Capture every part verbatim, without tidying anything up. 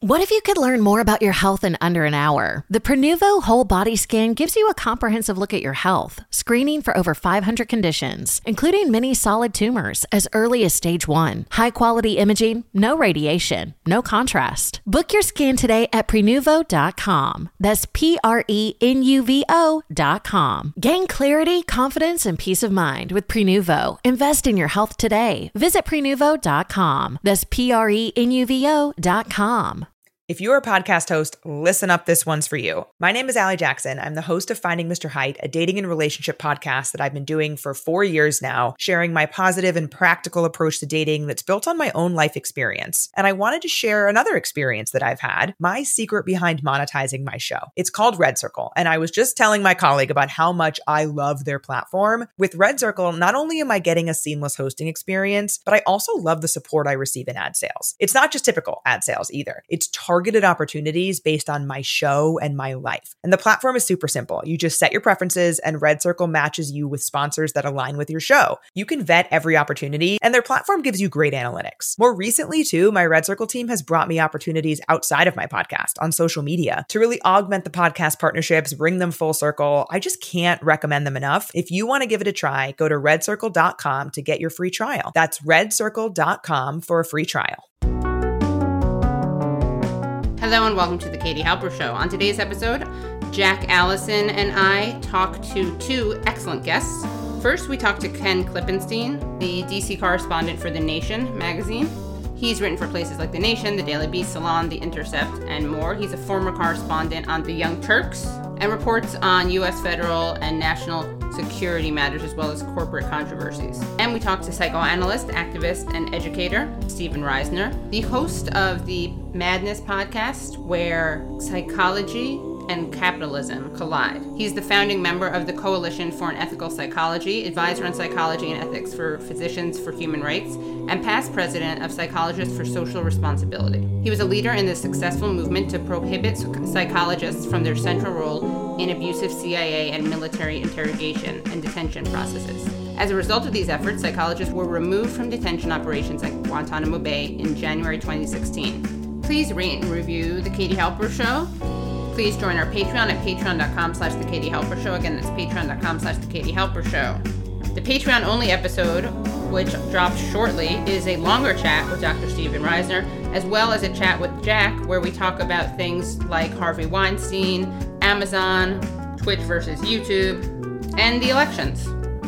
What if you could learn more about your health in under an hour? The Prenuvo Whole Body Scan gives you a comprehensive look at your health, screening for over five hundred conditions, including many solid tumors as early as stage one. High-quality imaging, no radiation, no contrast. Book your scan today at Prenuvo dot com. That's P R E N U V O dot com. Gain clarity, confidence, and peace of mind with Prenuvo. Invest in your health today. Visit Prenuvo dot com. That's P R E N U V O dot com. If you're a podcast host, listen up, this one's for you. My name is Allie Jackson. I'm the host of Finding Mister Height, a dating and relationship podcast that I've been doing for four years now, sharing my positive and practical approach to dating that's built on my own life experience. And I wanted to share another experience that I've had, my secret behind monetizing my show. It's called Red Circle, and I was just telling my colleague about how much I love their platform. With Red Circle, not only am I getting a seamless hosting experience, but I also love the support I receive in ad sales. It's not just typical ad sales either. It's targeted targeted opportunities based on my show and my life. And the platform is super simple. You just set your preferences and Red Circle matches you with sponsors that align with your show. You can vet every opportunity and their platform gives you great analytics. More recently too, my Red Circle team has brought me opportunities outside of my podcast on social media to really augment the podcast partnerships, bring them full circle. I just can't recommend them enough. If you want to give it a try, go to red circle dot com to get your free trial. That's red circle dot com for a free trial. Hello and welcome to the Katie Halper Show. On today's episode, Jack Allison and I talk to two excellent guests. First, we talk to Ken Klippenstein, the D C correspondent for The Nation magazine. He's written for places like The Nation, The Daily Beast, Salon, The Intercept, and more. He's a former correspondent on The Young Turks and reports on U S federal and national security matters as well as corporate controversies. And we talk to psychoanalyst, activist, and educator Steven Reisner, the host of the Madness podcast, where psychology and capitalism collide. He's the founding member of the Coalition for an Ethical Psychology, advisor on psychology and ethics for Physicians for Human Rights, and past president of Psychologists for Social Responsibility. He was a leader in the successful movement to prohibit psychologists from their central role in abusive C I A and military interrogation and detention processes. As a result of these efforts, psychologists were removed from detention operations at Guantanamo Bay in January twenty sixteen. Please rate and review The Katie Halper Show. Please join our Patreon at patreon dot com slash The Katie Halper Show. Again, that's patreon dot com slash The Katie Halper Show. The Patreon-only episode, which drops shortly, is a longer chat with Doctor Steven Reisner, as well as a chat with Jack, where we talk about things like Harvey Weinstein, Amazon, Twitch versus YouTube, and the elections.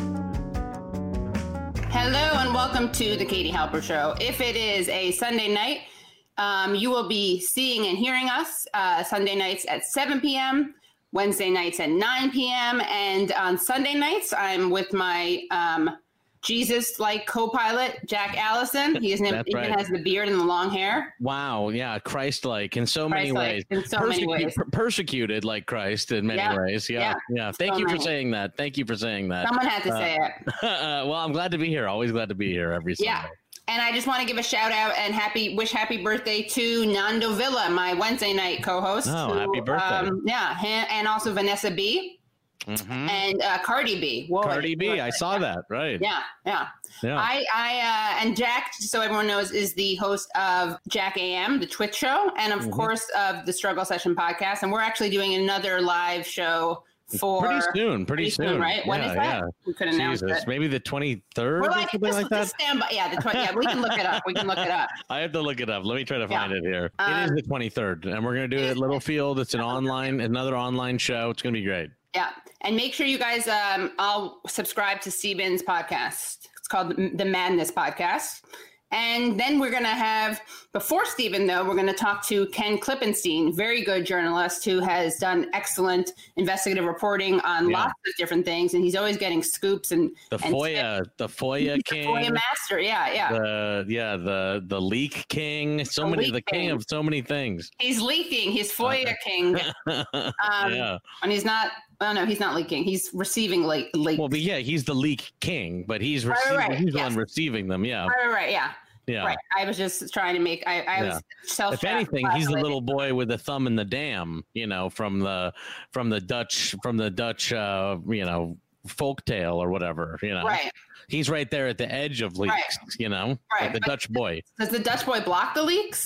Hello and welcome to The Katie Halper Show. If it is a Sunday night, Um, you will be seeing and hearing us uh, Sunday nights at seven p.m., Wednesday nights at nine p.m., and on Sunday nights, I'm with my um, Jesus-like co-pilot, Jack Allison. He is even right. has the beard and the long hair. Wow, yeah, Christ-like in so Christ-like many ways. In so Persecu- many ways. Per- persecuted like Christ in many yeah. ways. Yeah, yeah. yeah. Thank so you many. for saying that. Thank you for saying that. Someone had to uh, say it. uh, well, I'm glad to be here. Always glad to be here every Sunday. Yeah. And I just want to give a shout out and happy wish happy birthday to Nando Villa, my Wednesday night co-host. Oh, who, happy birthday. Um, yeah, and also Vanessa B. Mm-hmm. And uh, Cardi B. Whoa, Cardi B, birthday. I saw yeah. that, right. Yeah, yeah. yeah. I, I uh, and Jack, so everyone knows, is the host of Jack A M, the Twitch show, and of mm-hmm. course of the Struggle Session podcast. And we're actually doing another live show for pretty soon, pretty, pretty soon, soon, right? When yeah, is that? Yeah. We could announce Jesus, it. Maybe the twenty-third We're or like, something just, like that. Just stand by. Yeah, the twenty. Yeah, we can look it up. We can look it up. I have to look it up. Let me try to find yeah. it here. Um, it is the twenty-third, and we're gonna do it at Littlefield. It's an online, another online show. It's gonna be great. Yeah, and make sure you guys um, all subscribe to Steven's podcast. It's called the Madness Podcast. And then we're going to have, before Steven, though, we're going to talk to Ken Klippenstein, very good journalist who has done excellent investigative reporting on yeah. lots of different things. And he's always getting scoops and the and FOIA, tips. the FOIA the king, FOIA master. Yeah, yeah. The, yeah, the the leak king. So the many, the king. king of so many things. He's leaking. He's FOIA king. Um, yeah. And he's not. Oh no, he's not leaking. He's receiving like leaks. Well, but yeah, he's the leak king, but he's right, receiving. right, He's the yes. one receiving them. Yeah. Right, right, yeah. Yeah. Right. I was just trying to make. I, I yeah. was self. If anything, he's the little boy with the thumb in the dam. You know, from the from the Dutch from the Dutch. Uh, you know, folk tale or whatever. You know. Right. He's right there at the edge of leaks. Right. You know. Right. Like the but Dutch boy. Does the Dutch boy block the leaks?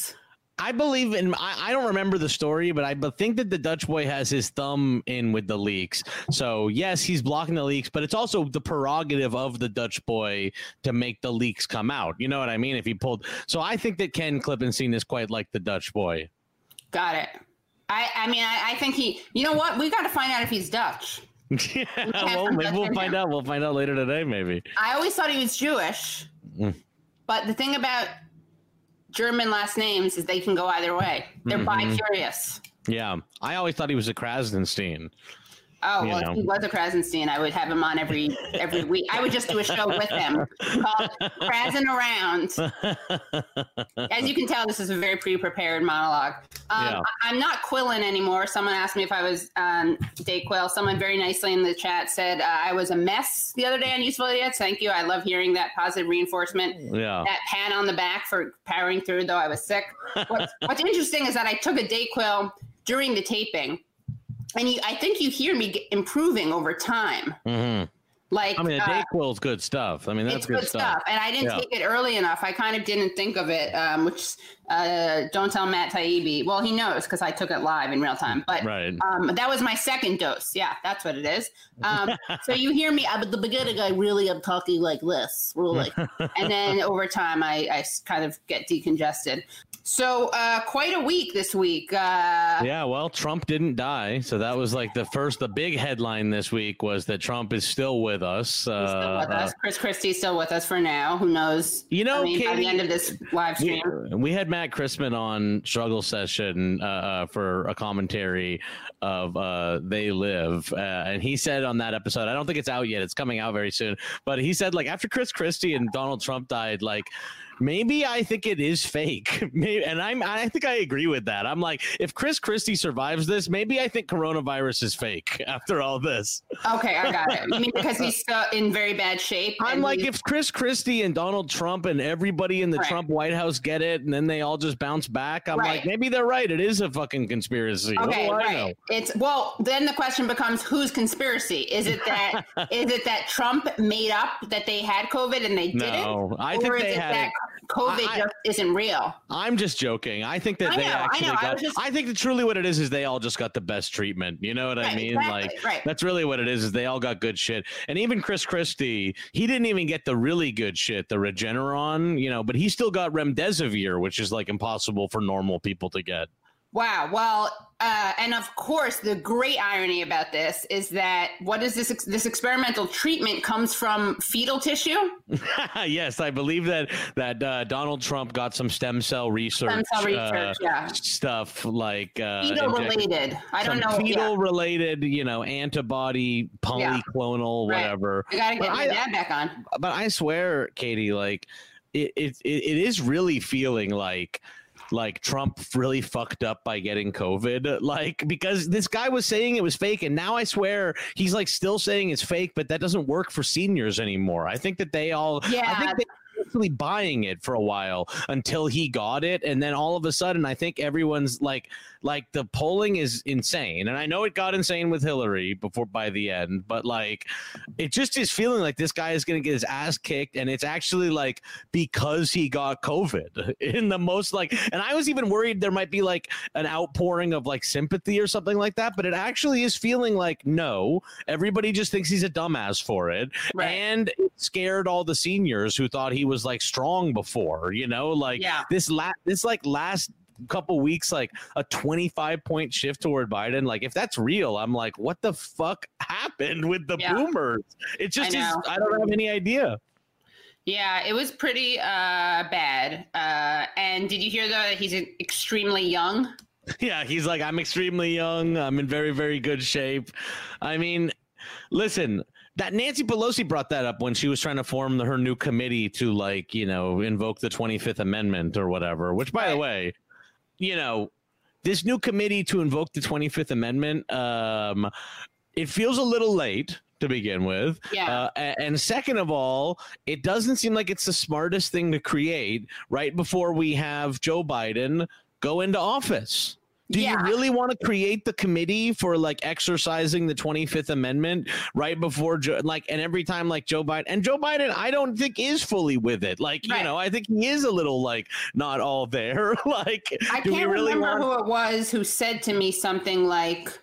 I believe in, I, I don't remember the story, but I think that the Dutch boy has his thumb in with the leaks. So yes, he's blocking the leaks, but it's also the prerogative of the Dutch boy to make the leaks come out. You know what I mean? If he pulled, so I think that Ken Klippenstein is quite like the Dutch boy. Got it. I, I mean, I, I think he, you know what? We got to find out if he's Dutch. Yeah, we well, maybe we'll find him. out. We'll find out later today, maybe. I always thought he was Jewish, mm. but the thing about German last names is they can go either way. They're mm-hmm. bi-curious. Yeah. I always thought he was a Krasnstein. Oh, well, know. If he was a Krasnstein, I would have him on every every week. I would just do a show with him called Krasen Around. As you can tell, this is a very pre-prepared monologue. Um, yeah. I'm not quilling anymore. Someone asked me if I was um, Dayquil. Someone very nicely in the chat said uh, I was a mess the other day on Useful Idiots. Thank you. I love hearing that positive reinforcement. Yeah. That pat on the back for powering through, though I was sick. What's, what's interesting is that I took a Dayquil during the taping. And you, I think you hear me get improving over time. Mm-hmm. Like, I mean, the uh, Dayquil is good stuff. I mean, that's it's good, good stuff. stuff. And I didn't yeah. take it early enough. I kind of didn't think of it, um, which uh, don't tell Matt Taibbi. Well, he knows because I took it live in real time. But right. um, that was my second dose. Yeah, that's what it is. Um, so you hear me. At the beginning, I really am talking like this, really. And then over time, I, I kind of get decongested. So uh, quite a week this week. Uh, yeah, well, Trump didn't die. So that was like the first, the big headline this week was that Trump is still with us. Uh, He's still with us. Chris Christie's still with us for now. Who knows? You know, I mean, Katie, by the end of this live stream. We, we had Matt Christman on Struggle Session uh, uh, for a commentary of uh, They Live. Uh, and he said on that episode, I don't think it's out yet. It's coming out very soon. But he said, like, after Chris Christie and Donald Trump died, like, maybe I think it is fake. Maybe, and I'm, I think I agree with that. I'm like, if Chris Christie survives this, maybe I think coronavirus is fake after all this. Okay, I got it. You mean because he's still in very bad shape? I'm like, if Chris Christie and Donald Trump and everybody in the right. Trump White House get it, and then they all just bounce back, I'm right. like, maybe they're right. It is a fucking conspiracy. Okay, what do I right. know? It's well, then the question becomes, whose conspiracy? Is it that is it that Trump made up that they had COVID and they didn't? No, I or think is they it had that it. COVID I, just isn't real? I'm just joking. I think that I they know, actually I know. got. I, just, I think that truly what it is is they all just got the best treatment. You know what right, I mean? Exactly, like right. that's really what it is. Is they all got good shit. And even Chris Christie, he didn't even get the really good shit, the Regeneron. You know, but he still got remdesivir, which is like impossible for normal people to get. Wow. Well, uh, and of course, the great irony about this is that what is this? Ex- this experimental treatment comes from fetal tissue. Yes, I believe that that uh, Donald Trump got some stem cell research, stem cell research uh, yeah. stuff like uh, fetal related. I don't know. Fetal yeah. related, you know, antibody, polyclonal, yeah. whatever. I gotta get but my I, dad back on. But I swear, Katie, like it, it, it is really feeling like. Like Trump really fucked up by getting COVID, like because this guy was saying it was fake, and now I swear he's like still saying it's fake, but that doesn't work for seniors anymore. I think that they all, yeah. I think they were actually buying it for a while until he got it, and then all of a sudden, I think everyone's like, like the polling is insane, and I know it got insane with Hillary before by the end, but like it just is feeling like this guy is going to get his ass kicked, and it's actually like because he got COVID in the most like, and I was even worried there might be like an outpouring of like sympathy or something like that, but it actually is feeling like no, everybody just thinks he's a dumbass for it, right. and it scared all the seniors who thought he was like strong before, you know, like yeah. this la- this like last couple weeks, like a twenty-five point shift toward Biden. Like if that's real, I'm like, what the fuck happened with the yeah. boomers? It just I is. I don't have any idea. Yeah, it was pretty uh, bad. Uh, and did you hear though that he's extremely young? Yeah, he's like, I'm extremely young. I'm in very, very good shape. I mean, listen, that Nancy Pelosi brought that up when she was trying to form the, her new committee to like, you know, invoke the twenty-fifth Amendment or whatever, which by right. the way, you know, this new committee to invoke the twenty-fifth Amendment, um, it feels a little late to begin with. Yeah. Uh, and second of all, it doesn't seem like it's the smartest thing to create right before we have Joe Biden go into office. Do Yeah. you really want to create the committee for like exercising the twenty-fifth Amendment right before Joe, like, and every time like Joe Biden and Joe Biden, I don't think is fully with it. Like, Right. you know, I think he is a little like not all there. Like, I do can't we really remember want? who it was who said to me something like,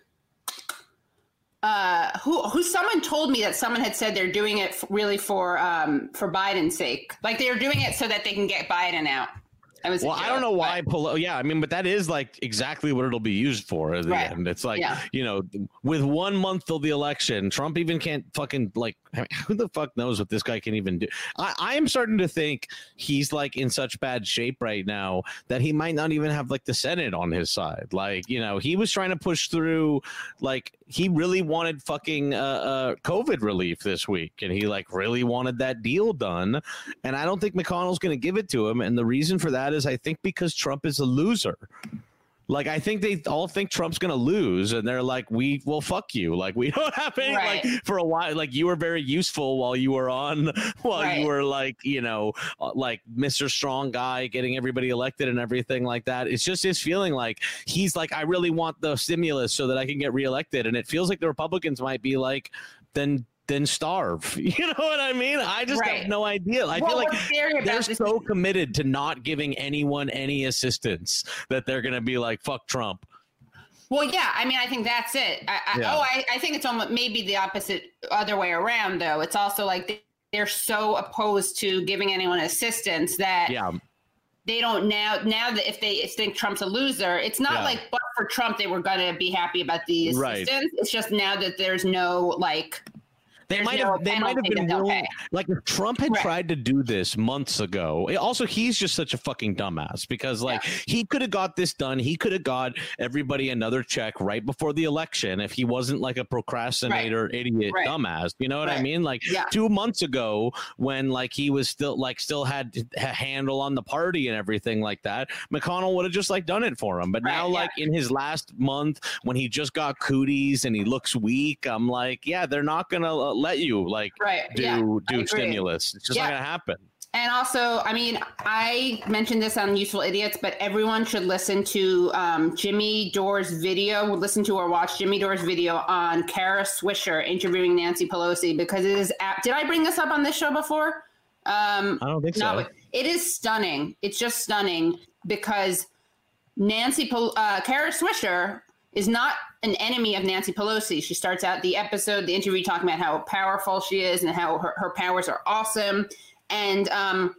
uh, who who someone told me that someone had said they're doing it f- really for um for Biden's sake, like they're doing it so that they can get Biden out. I was Well, I don't know why. Polo, yeah, I mean, but that is like exactly what it'll be used for at the Right. end. It's like, Yeah. you know, with one month till the election, Trump even can't fucking like, I mean, who the fuck knows what this guy can even do? I, I am starting to think he's like in such bad shape right now that he might not even have like the Senate on his side. Like, you know, he was trying to push through, like, he really wanted fucking uh, uh, COVID relief this week, and he like really wanted that deal done. And I don't think McConnell's going to give it to him. And the reason for that is I think because Trump is a loser. Like, I think they all think Trump's going to lose, and they're like, we will fuck you. Like, we don't have any, Right. like, for a while, like, you were very useful while you were on, while Right. you were, like, you know, uh, like, Mister Strong Guy, getting everybody elected and everything like that. It's just his feeling like, he's like, I really want the stimulus so that I can get reelected. And it feels like the Republicans might be like, then then starve. You know what I mean? I just Right. have no idea. I Well, feel like what's scary about they're this so is- committed to not giving anyone any assistance that they're going to be like, fuck Trump. Well, yeah, I mean, I think that's it. I, I, Yeah. Oh, I, I think it's almost maybe the opposite, other way around, though. It's also like they, they're so opposed to giving anyone assistance that Yeah. they don't now. Now that if they think Trump's a loser, it's not Yeah. like, but for Trump, they were going to be happy about the Right. assistance. It's just now that there's no like. They There's might no have. They might have penalty been that they'll willing. pay. Like if Trump had Right. tried to do this months ago. Also, he's just such a fucking dumbass because, like, he could have got this done. He could have got everybody another check right before the election if he wasn't like a procrastinator, idiot, Right. dumbass. You know what I Right. mean? Like Yeah. two months ago, when like he was still like still had a handle on the party and everything like that, McConnell would have just like done it for him. But Right, now, yeah. like in his last month, when he just got cooties and he looks weak, I'm like, yeah, they're not gonna uh, let you like. Right. do yeah, I do agree. stimulus. It's just Yeah. not gonna happen. And also, I mean, I mentioned this on Useful Idiots, but everyone should listen to um, Jimmy Dore's video. Listen to or watch Jimmy Dore's video on Kara Swisher interviewing Nancy Pelosi because it is. Ap- Did I bring this up on this show before? Um, I don't think no, so. it is stunning. It's just stunning because Nancy, Pel- uh, Kara Swisher is not an enemy of Nancy Pelosi. She starts out the episode, the interview, talking about how powerful she is and how her, her powers are awesome. And um,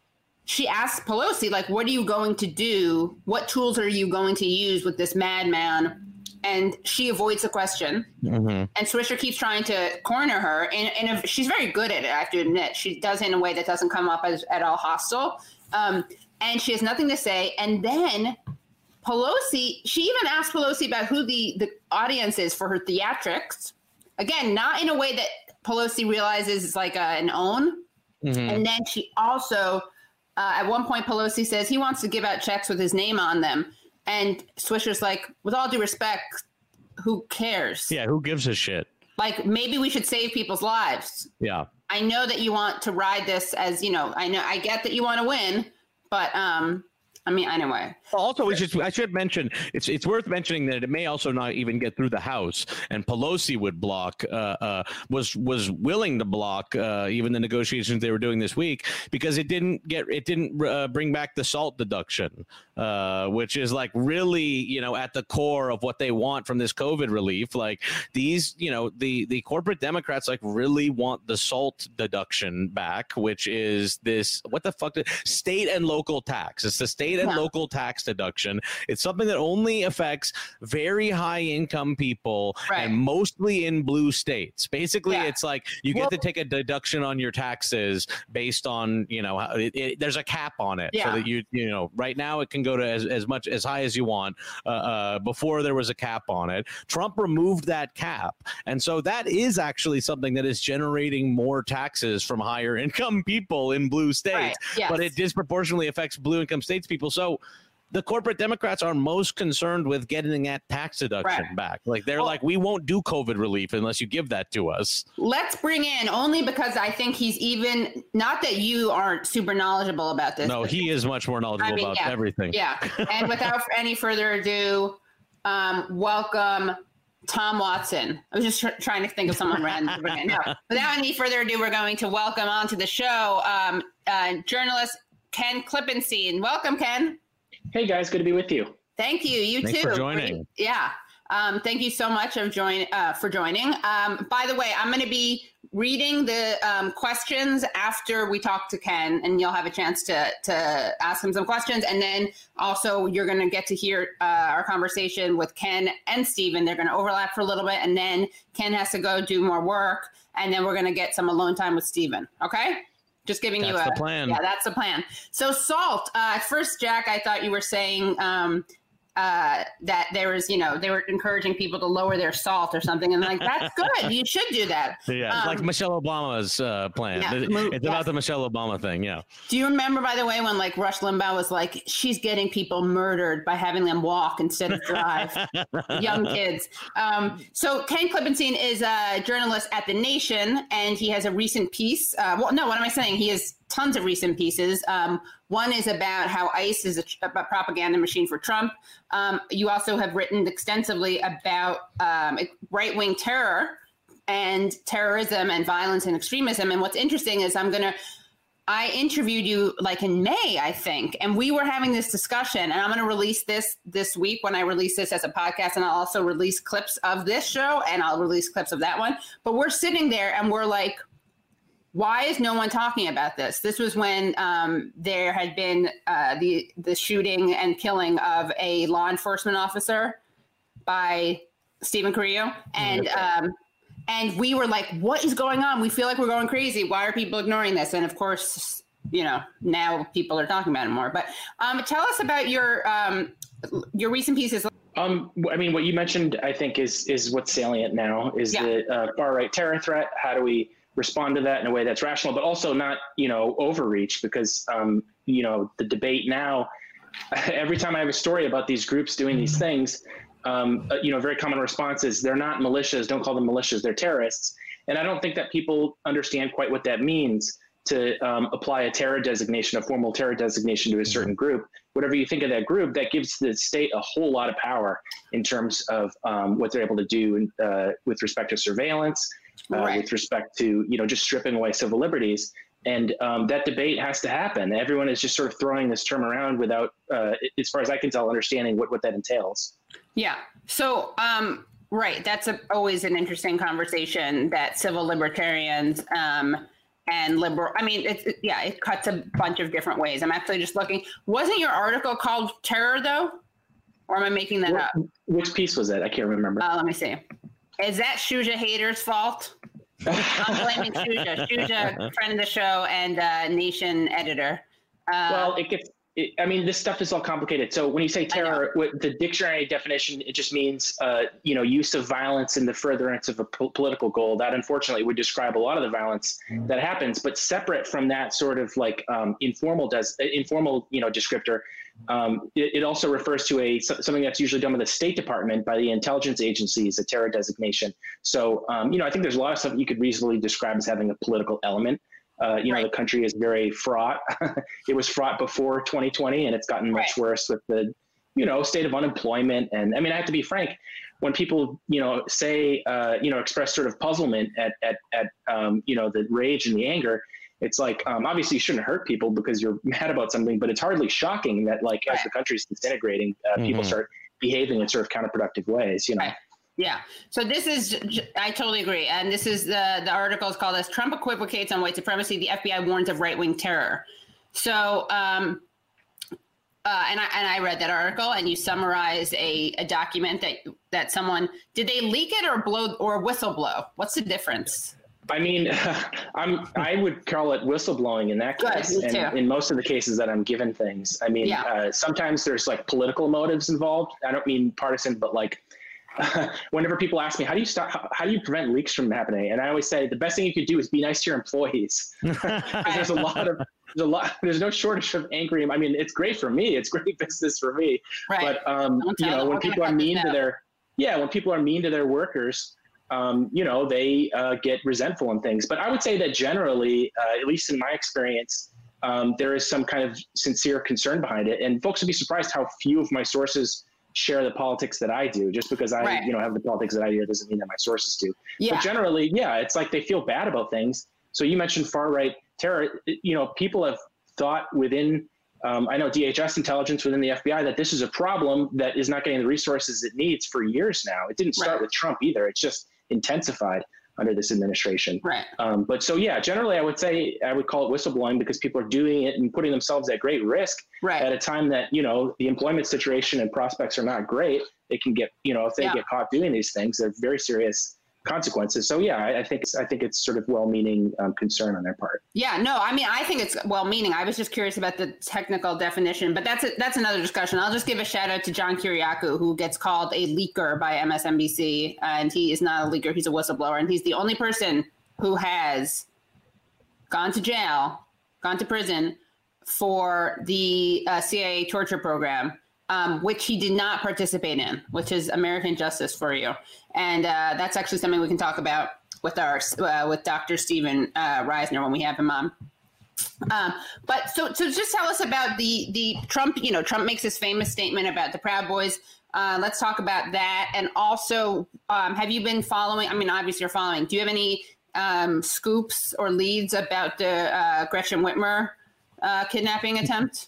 she asks Pelosi, like, what are you going to do? What tools are you going to use with this madman? And she avoids the question. Mm-hmm. And Swisher keeps trying to corner her. And, and if, she's very good at it, I have to admit. She does it in a way that doesn't come up as at all hostile. Um, and she has nothing to say. And then Pelosi, she even asked Pelosi about who the, the audience is for her theatrics. Again, not in a way that Pelosi realizes is like a, an own. Mm-hmm. And then she also, uh, at one point, Pelosi says he wants to give out checks with his name on them. And Swisher's like, with all due respect, who cares? Yeah, who gives a shit? Like, maybe we should save people's lives. Yeah. I know that you want to ride this as, you know, I know, I get that you want to win, but, um, I mean, anyway. Also, we should, I should mention it's it's worth mentioning that it may also not even get through the House, and Pelosi would block uh, uh, was was willing to block uh, even the negotiations they were doing this week because it didn't get it didn't uh, bring back the SALT deduction, uh, which is like really you know at the core of what they want from this COVID relief. Like these you know the the corporate Democrats like really want the SALT deduction back, which is this what the fuck state and local tax. It's the state and Yeah. local tax deduction. It's something that only affects very high income people Right. and mostly in blue states. Basically, Yeah. it's like you get Well- to take a deduction on your taxes based on, you know, how it, it, there's a cap on it. Yeah. So that you, you know, right now it can go to as, as much as high as you want. Uh, uh, before there was a cap on it. Trump removed that cap. And so that is actually something that is generating more taxes from higher income people in blue states. Right. Yes. But it disproportionately affects blue income states people. So the corporate Democrats are most concerned with getting that tax deduction Right. back. Like they're Well- like, we won't do COVID relief unless you give that to us. Let's bring in, only because I think he's even, not that you aren't super knowledgeable about this. No, but- he is much more knowledgeable I mean, about yeah. everything. Yeah. And without any further ado, um, welcome Tom Watson. I was just tr- trying to think of someone random. No, without any further ado, we're going to welcome onto the show um, uh, journalist Ken Klippenstein. Welcome, Ken. Hey guys, good to be with you. Thank you. You Thanks too. for joining. Yeah. Um, thank you so much of join uh, for joining. Um, by the way, I'm going to be reading the um, questions after we talk to Ken, and you'll have a chance to to ask him some questions. And then also you're going to get to hear uh, our conversation with Ken and Stephen. They're going to overlap for a little bit, and then Ken has to go do more work, and then we're going to get some alone time with Stephen. Okay? Just giving That's you a the plan. Yeah, that's the plan. So Salt. Uh, at first, Jack, I thought you were saying. Um, Uh, that there was, you know, they were encouraging people to lower their salt or something. And like, that's good. You should do that. Yeah, it's um, like Michelle Obama's uh, plan. Yeah, It- move- it's yes. about the Michelle Obama thing. Yeah. Do you remember, by the way, when like Rush Limbaugh was like, she's getting people murdered by having them walk instead of drive, young kids. Um, so Ken Klippenstein is a journalist at The Nation, and he has a recent piece. Uh, well, no, what am I saying? He has tons of recent pieces. Um, one is about how ICE is a, a propaganda machine for Trump. Um, you also have written extensively about um, right-wing terror and terrorism and violence and extremism. And what's interesting is I'm going to, I interviewed you like in May, I think, and we were having this discussion, and I'm going to release this this week when I release this as a podcast, and I'll also release clips of this show, and I'll release clips of that one. But we're sitting there and we're like, why is no one talking about this? This was when um, there had been uh, the the shooting and killing of a law enforcement officer by Stephen Carrillo, and um, and we were like, "What is going on? We feel like we're going crazy. Why are people ignoring this?" And of course, you know, now people are talking about it more. But um, tell us about your um, your recent pieces. Um, I mean, what you mentioned, I think, is is what's salient now is Yeah. the uh, far right terror threat. How do we respond to that in a way that's rational, but also not, you know, overreach? Because, um, you know, the debate now, every time I have a story about these groups doing these things, um, uh, you know, a very common response is they're not militias. Don't call them militias. They're terrorists. And I don't think that people understand quite what that means to um, apply a terror designation, a formal terror designation to a certain group. Whatever you think of that group, that gives the state a whole lot of power in terms of um, what they're able to do uh, with respect to surveillance, uh, Right. with respect to, you know, just stripping away civil liberties. And um, that debate has to happen. Everyone is just sort of throwing this term around without, uh, as far as I can tell, understanding what, what that entails. Yeah. So, um, right. That's a, always an interesting conversation that civil libertarians um, and liberal, I mean, it's, it, yeah, it cuts a bunch of different ways. I'm actually just looking. Wasn't your article called Terror, though? Or am I making that What, up? which piece was that? I can't remember. Uh, let me see. Is that Shuja Hader's fault? I'm blaming Shuja. Shuja, friend of the show and uh, Nation editor. Uh, Well, it gets, it, I mean, this stuff is all complicated. So when you say terror, what the dictionary definition, it just means, uh, you know, use of violence in the furtherance of a po- political goal. That unfortunately would describe a lot of the violence that happens, but separate from that sort of like um, informal, does informal, you know, descriptor. Um, it, it also refers to a something that's usually done by the State Department, by the intelligence agencies, a terror designation. So, um, you know, I think there's a lot of stuff you could reasonably describe as having a political element. Uh, you know, Right. the country is very fraught. It was fraught before twenty twenty, and it's gotten much Right. worse with the, you know, state of unemployment. And I mean, I have to be frank, when people, you know, say, uh, you know, express sort of puzzlement at, at, at um, you know, the rage and the anger, it's like, um, obviously you shouldn't hurt people because you're mad about something, but it's hardly shocking that, like, as Right. the country's disintegrating, uh, people Mhm. start behaving in sort of counterproductive ways, you know. Right. Yeah. So this is, I totally agree. And this is the, the article is called as Trump equivocates on white supremacy. The F B I warns of right-wing terror. So, um, uh, and I, and I read that article, and you summarized a, a document that, that someone, did they leak it or blow or whistle blow? What's the difference? I mean, I'm, I would call it whistleblowing in that Good, case. me And too. in most of the cases that I'm given things, I mean, Yeah. uh, sometimes there's like political motives involved. I don't mean partisan, but like, whenever people ask me, how do you stop, how, how do you prevent leaks from happening? And I always say, the best thing you could do is be nice to your employees. Because there's a lot of, there's a lot, there's no shortage of angry. I mean, it's great for me. It's great business for me. Right. But, um, Don't you tell know, them. when We're gonna people are cut this mean to out. their, yeah, when people are mean to their workers, um, you know, they uh, get resentful and things. But I would say that generally, uh, at least in my experience, um, there is some kind of sincere concern behind it. And folks would be surprised how few of my sources share the politics that I do. Just because I, right. you know, have the politics that I do doesn't mean that my sources do. Yeah. But generally, yeah, it's like they feel bad about things. So you mentioned far right terror. You know, people have thought within, um, I know D H S intelligence within the F B I, that this is a problem that is not getting the resources it needs for years now. It didn't start right. with Trump either. It's just intensified under this administration. Right. Um, but so, yeah, generally I would say I would call it whistleblowing because people are doing it and putting themselves at great risk right. at a time that, you know, the employment situation and prospects are not great. They can get, you know, if they yeah. get caught doing these things, they're very serious consequences. So yeah, I, I think it's, I think it's sort of well-meaning um, concern on their part. Yeah, no, I mean, I think it's well-meaning. I was just curious about the technical definition, but that's a, that's another discussion. I'll just give a shout out to John Kiriakou, who gets called a leaker by M S N B C, and he is not a leaker; he's a whistleblower, and he's the only person who has gone to jail, gone to prison for the uh, C I A torture program. Um, which he did not participate in, which is American justice for you. And uh, that's actually something we can talk about with our uh, with Doctor Steven uh, Reisner when we have him on. Um, but so so just tell us about the the Trump. You know, Trump makes this famous statement about the Proud Boys. Uh, let's talk about that. And also, um, have you been following? I mean, obviously you're following. Do you have any um, scoops or leads about the uh, Gretchen Whitmer uh, kidnapping attempt?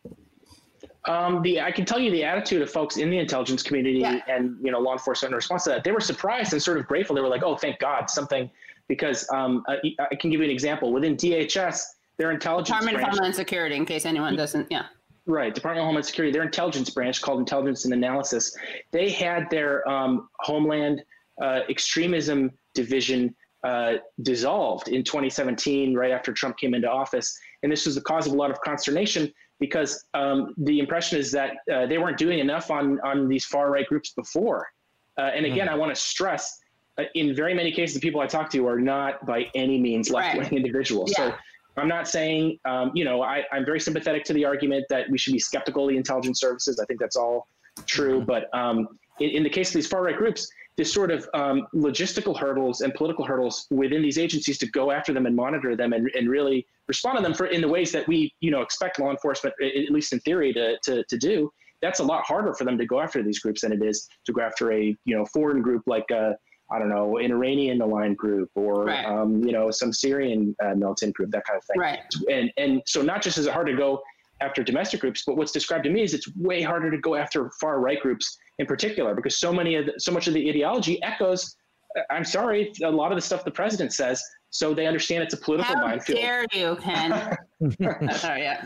Um, the I can tell you the attitude of folks in the intelligence community yeah. and, you know, law enforcement in response to that. They were surprised and sort of grateful. They were like, oh, thank God, something, because um, I, I can give you an example. Within D H S, their intelligence Department branch, of Homeland Security, in case anyone doesn't, yeah. Right, Department of Homeland Security, their intelligence branch called Intelligence and Analysis, they had their um, Homeland uh, Extremism Division uh, dissolved in twenty seventeen, right after Trump came into office. And this was the cause of a lot of consternation, because um, the impression is that uh, they weren't doing enough on, on these far-right groups before. Uh, and again, mm. I want to stress, uh, in very many cases, the people I talk to are not by any means left-wing right. individuals. Yeah. So I'm not saying, um, you know, I, I'm very sympathetic to the argument that we should be skeptical of the intelligence services. I think that's all true. Mm. But um, in, in the case of these far-right groups, there's sort of um, logistical hurdles and political hurdles within these agencies to go after them and monitor them and, and really respond to them for in the ways that we, you know, expect law enforcement, at least in theory, to, to, to do. That's a lot harder for them to go after these groups than it is to go after a, you know, foreign group like, a, I don't know, an Iranian aligned group or, right. um, you know, some Syrian uh, militant group, that kind of thing. Right. And, and so not just is it hard to go after domestic groups, but what's described to me is it's way harder to go after far right groups in particular, because so many of the, so much of the ideology echoes, I'm sorry, a lot of the stuff the president says, so they understand it's a political How minefield. How dare you, Ken? oh, sorry, yeah.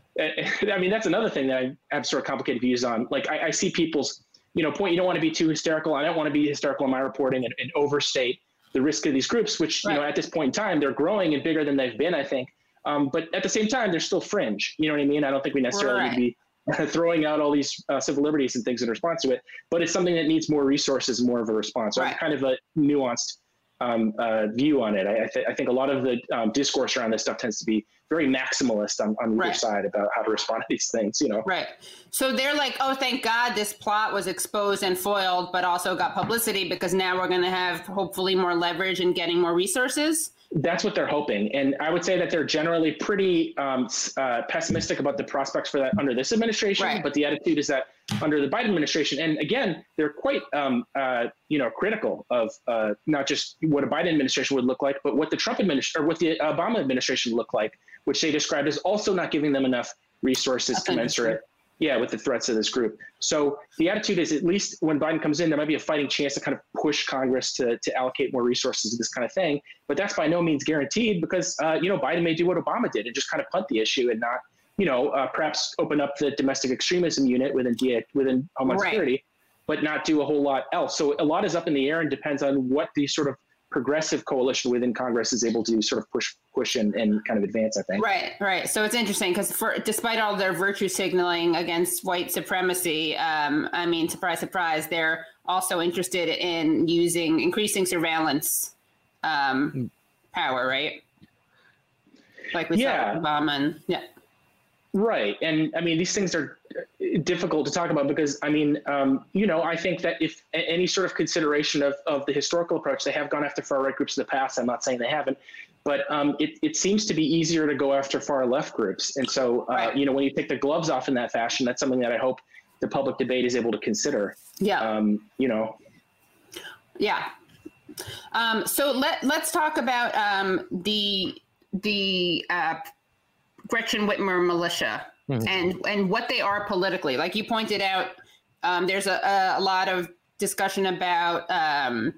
I mean, that's another thing that I have sort of complicated views on. Like I, I see people's, you know, point, you don't want to be too hysterical. I don't want to be hysterical in my reporting and, and overstate the risk of these groups, which, right. you know, at this point in time, they're growing and bigger than they've been, I think. Um, but at the same time, they're still fringe. You know what I mean? I don't think we necessarily right. need to be throwing out all these uh, civil liberties and things in response to it, but it's something that needs more resources, more of a response. So right. I'm kind of a nuanced um, uh, view on it. I, I, th- I think a lot of the um, discourse around this stuff tends to be very maximalist on, on either right. side about how to respond to these things, you know? Right. So they're like, oh, thank God this plot was exposed and foiled, but also got publicity because now we're going to have hopefully more leverage and getting more resources. That's what they're hoping. And I would say that they're generally pretty um, uh, pessimistic about the prospects for that under this administration. Right. But the attitude is that under the Biden administration, and again, they're quite, um, uh, you know, critical of uh, not just what a Biden administration would look like, but what the Trump administration or what the Obama administration looked like, which they described as also not giving them enough resources That's commensurate. Yeah, with the threats of this group. So the attitude is, at least when Biden comes in, there might be a fighting chance to kind of push Congress to, to allocate more resources to this kind of thing. But that's by no means guaranteed because, uh, you know, Biden may do what Obama did and just kind of punt the issue and not, you know, uh, perhaps open up the domestic extremism unit within D A, within Homeland right. Security, but not do a whole lot else. So a lot is up in the air and depends on what the sort of progressive coalition within Congress is able to sort of push push and, and kind of advance, I think. Right, right. So it's interesting because for despite all their virtue signaling against white supremacy, um, I mean, surprise, surprise, they're also interested in using increasing surveillance um, power, right? Like we yeah. saw with Obama and yeah. Right. And I mean, these things are difficult to talk about because, I mean, um, you know, I think that if any sort of consideration of, of the historical approach, they have gone after far right groups in the past. I'm not saying they haven't, but um, it, it seems to be easier to go after far left groups. And so, uh, right. you know, when you take the gloves off in that fashion, that's something that I hope the public debate is able to consider. Yeah. Um, you know. Yeah. Um, so let let's talk about um, the the uh, Gretchen Whitmer militia mm-hmm. and and what they are politically. Like you pointed out, um, there's a, a lot of discussion about um,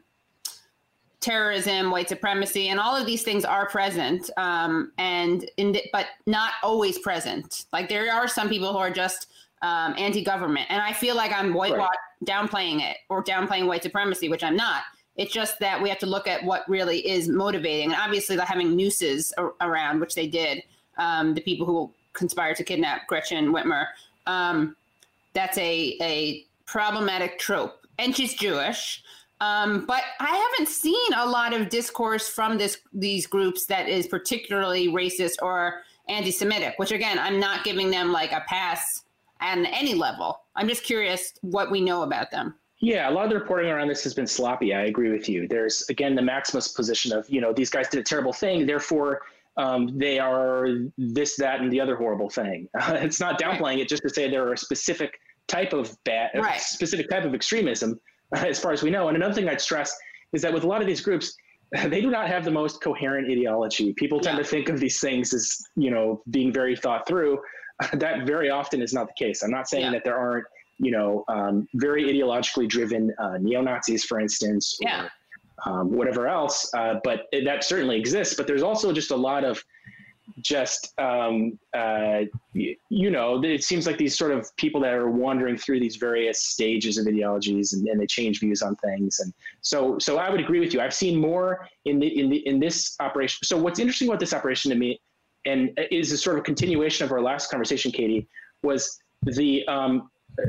terrorism, white supremacy, and all of these things are present, um, and in the, but not always present. Like there are some people who are just um, anti-government, and I feel like I'm white right. downplaying it or downplaying white supremacy, which I'm not. It's just that we have to look at what really is motivating. And obviously, they're having nooses ar- around, which they did, um, the people who conspired to kidnap Gretchen Whitmer. Um, that's a, a problematic trope. And she's Jewish. Um, but I haven't seen a lot of discourse from this these groups that is particularly racist or anti-Semitic, which, again, I'm not giving them like a pass on any level. I'm just curious what we know about them. Yeah, a lot of the reporting around this has been sloppy. I agree with you. There's, again, the maximalist position of, you know, these guys did a terrible thing, therefore um, they are this, that, and the other horrible thing. Uh, it's not downplaying right. it just to say there are a specific type of bad, right. a specific type of extremism, uh, as far as we know. And another thing I'd stress is that with a lot of these groups, they do not have the most coherent ideology. People tend yeah. to think of these things as, you know, being very thought through. That very often is not the case. I'm not saying yeah. that there aren't, you know, um, very ideologically driven uh, neo-Nazis, for instance, yeah. or um, whatever else. Uh, but that certainly exists. But there's also just a lot of just, um, uh, you, you know, it seems like these sort of people that are wandering through these various stages of ideologies and, and they change views on things. And so, so I would agree with you. I've seen more in the in the in this operation. So what's interesting about this operation to me, and is a sort of continuation of our last conversation, Katie, was the um,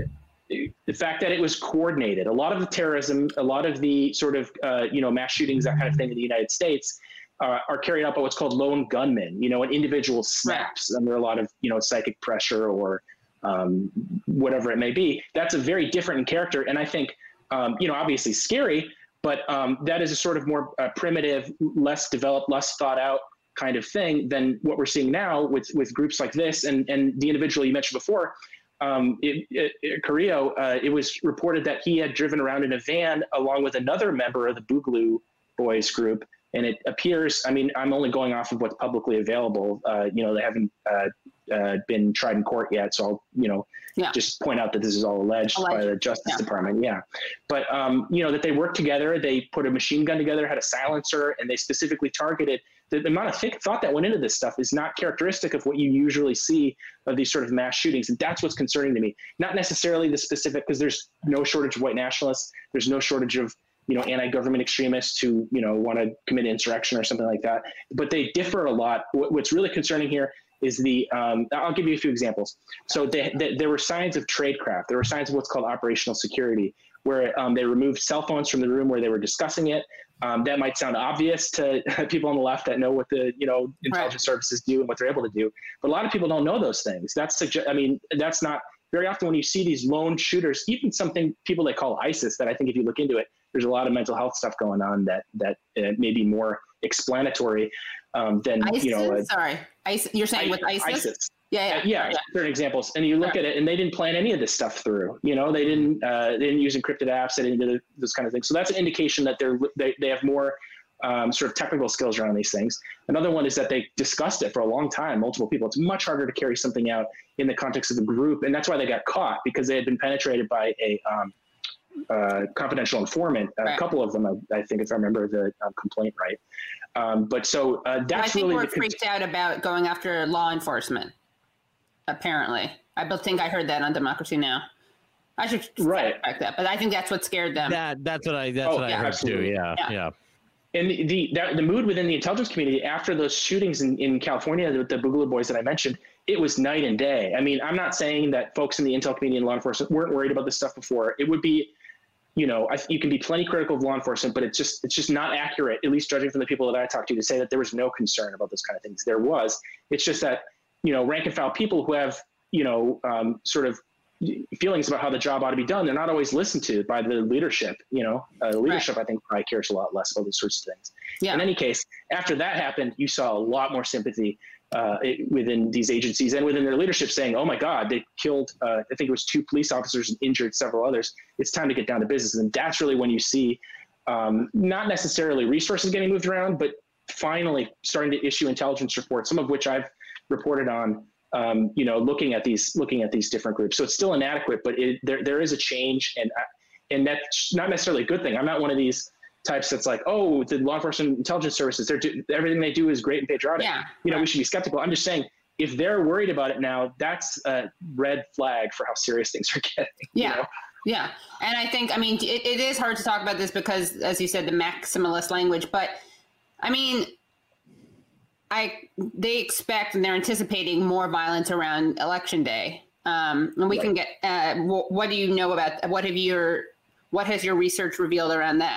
the fact that it was coordinated. A lot of the terrorism, a lot of the sort of, uh, you know, mass shootings, that kind of thing in the United States uh, are carried out by what's called lone gunmen, you know, an individual snaps under a lot of, you know, psychic pressure or um, whatever it may be. That's a very different in character. And I think, um, you know, obviously scary, but um, that is a sort of more uh, primitive, less developed, less thought out kind of thing than what we're seeing now with, with groups like this. And, and the individual you mentioned before, Um, it, it, Carrillo, uh, it was reported that he had driven around in a van along with another member of the Boogaloo Boys group. And it appears, I mean, I'm only going off of what's publicly available. Uh, you know, they haven't uh, uh, been tried in court yet. So I'll, you know, yeah. just point out that this is all alleged, alleged. by the Justice yeah. Department. Yeah. But, um, you know, that they worked together, they put a machine gun together, had a silencer, and they specifically targeted. The, the amount of th- thought that went into this stuff is not characteristic of what you usually see of these sort of mass shootings. And that's what's concerning to me. Not necessarily the specific, because there's no shortage of white nationalists. There's no shortage of, you know, anti-government extremists who, you know, want to commit insurrection or something like that. But they differ a lot. What, what's really concerning here is the, um, I'll give you a few examples. So they, they, there were signs of tradecraft. There were signs of what's called operational security, where um, they removed cell phones from the room where they were discussing it. Um, that might sound obvious to people on the left that know what the, you know, intelligence right. services do and what they're able to do. But a lot of people don't know those things. That's, suggest- I mean, that's not very often when you see these lone shooters, even something people they call ISIS, that I think if you look into it, there's a lot of mental health stuff going on that, that uh, may be more explanatory um, than, ISIS? you know, uh, sorry, ISIS, you're saying I, with ISIS? ISIS. Yeah, yeah, uh, yeah, yeah. Certain examples, and you look right. at it, and they didn't plan any of this stuff through. You know, they didn't, uh, they didn't use encrypted apps, they didn't do those kind of things. So that's an indication that they're they, they have more um, sort of technical skills around these things. Another one is that they discussed it for a long time, multiple people. It's much harder to carry something out in the context of a group, and that's why they got caught, because they had been penetrated by a um, uh, confidential informant. Right. A couple of them, I, I think, if I remember the uh, complaint right. Um, but so uh, that's I think really we're the freaked out about going after law enforcement. Apparently, I think I heard that on Democracy Now! I should right fact that, but I think that's what scared them. That that's what I that's oh, what yeah, I heard absolutely. too. Yeah, yeah. yeah. And the the, that, the mood within the intelligence community after those shootings in, in California with the Boogaloo Boys that I mentioned, it was night and day. I mean, I'm not saying that folks in the intel community and law enforcement weren't worried about this stuff before. It would be, you know, I, you can be plenty critical of law enforcement, but it's just it's just not accurate, at least judging from the people that I talked to, to say that there was no concern about those kind of things. There was. It's just that, you know, rank and file people who have, you know, um, sort of feelings about how the job ought to be done, they're not always listened to by the leadership. You know, uh, the leadership, right. I think, probably cares a lot less about these sorts of things. Yeah. In any case, after that happened, you saw a lot more sympathy. uh, it, within these agencies and within their leadership saying, oh my God, they killed, uh, I think it was two police officers and injured several others. It's time to get down to business. And that's really when you see um, not necessarily resources getting moved around, but finally starting to issue intelligence reports, some of which I've reported on, um, you know, looking at these, looking at these different groups. So it's still inadequate, but it, there, there is a change, and, and that's not necessarily a good thing. I'm not one of these types that's like, oh, the law enforcement intelligence services, they're do, everything they do is great and patriotic. Yeah, you know, right. We should be skeptical. I'm just saying, if they're worried about it now, that's a red flag for how serious things are getting. Yeah. You know? Yeah. And I think, I mean, it, it is hard to talk about this because, as you said, the maximalist language, but I mean, I, they expect and they're anticipating more violence around election day. Um, and we right. can get, uh, w- what do you know about, what have your, what has your research revealed around that?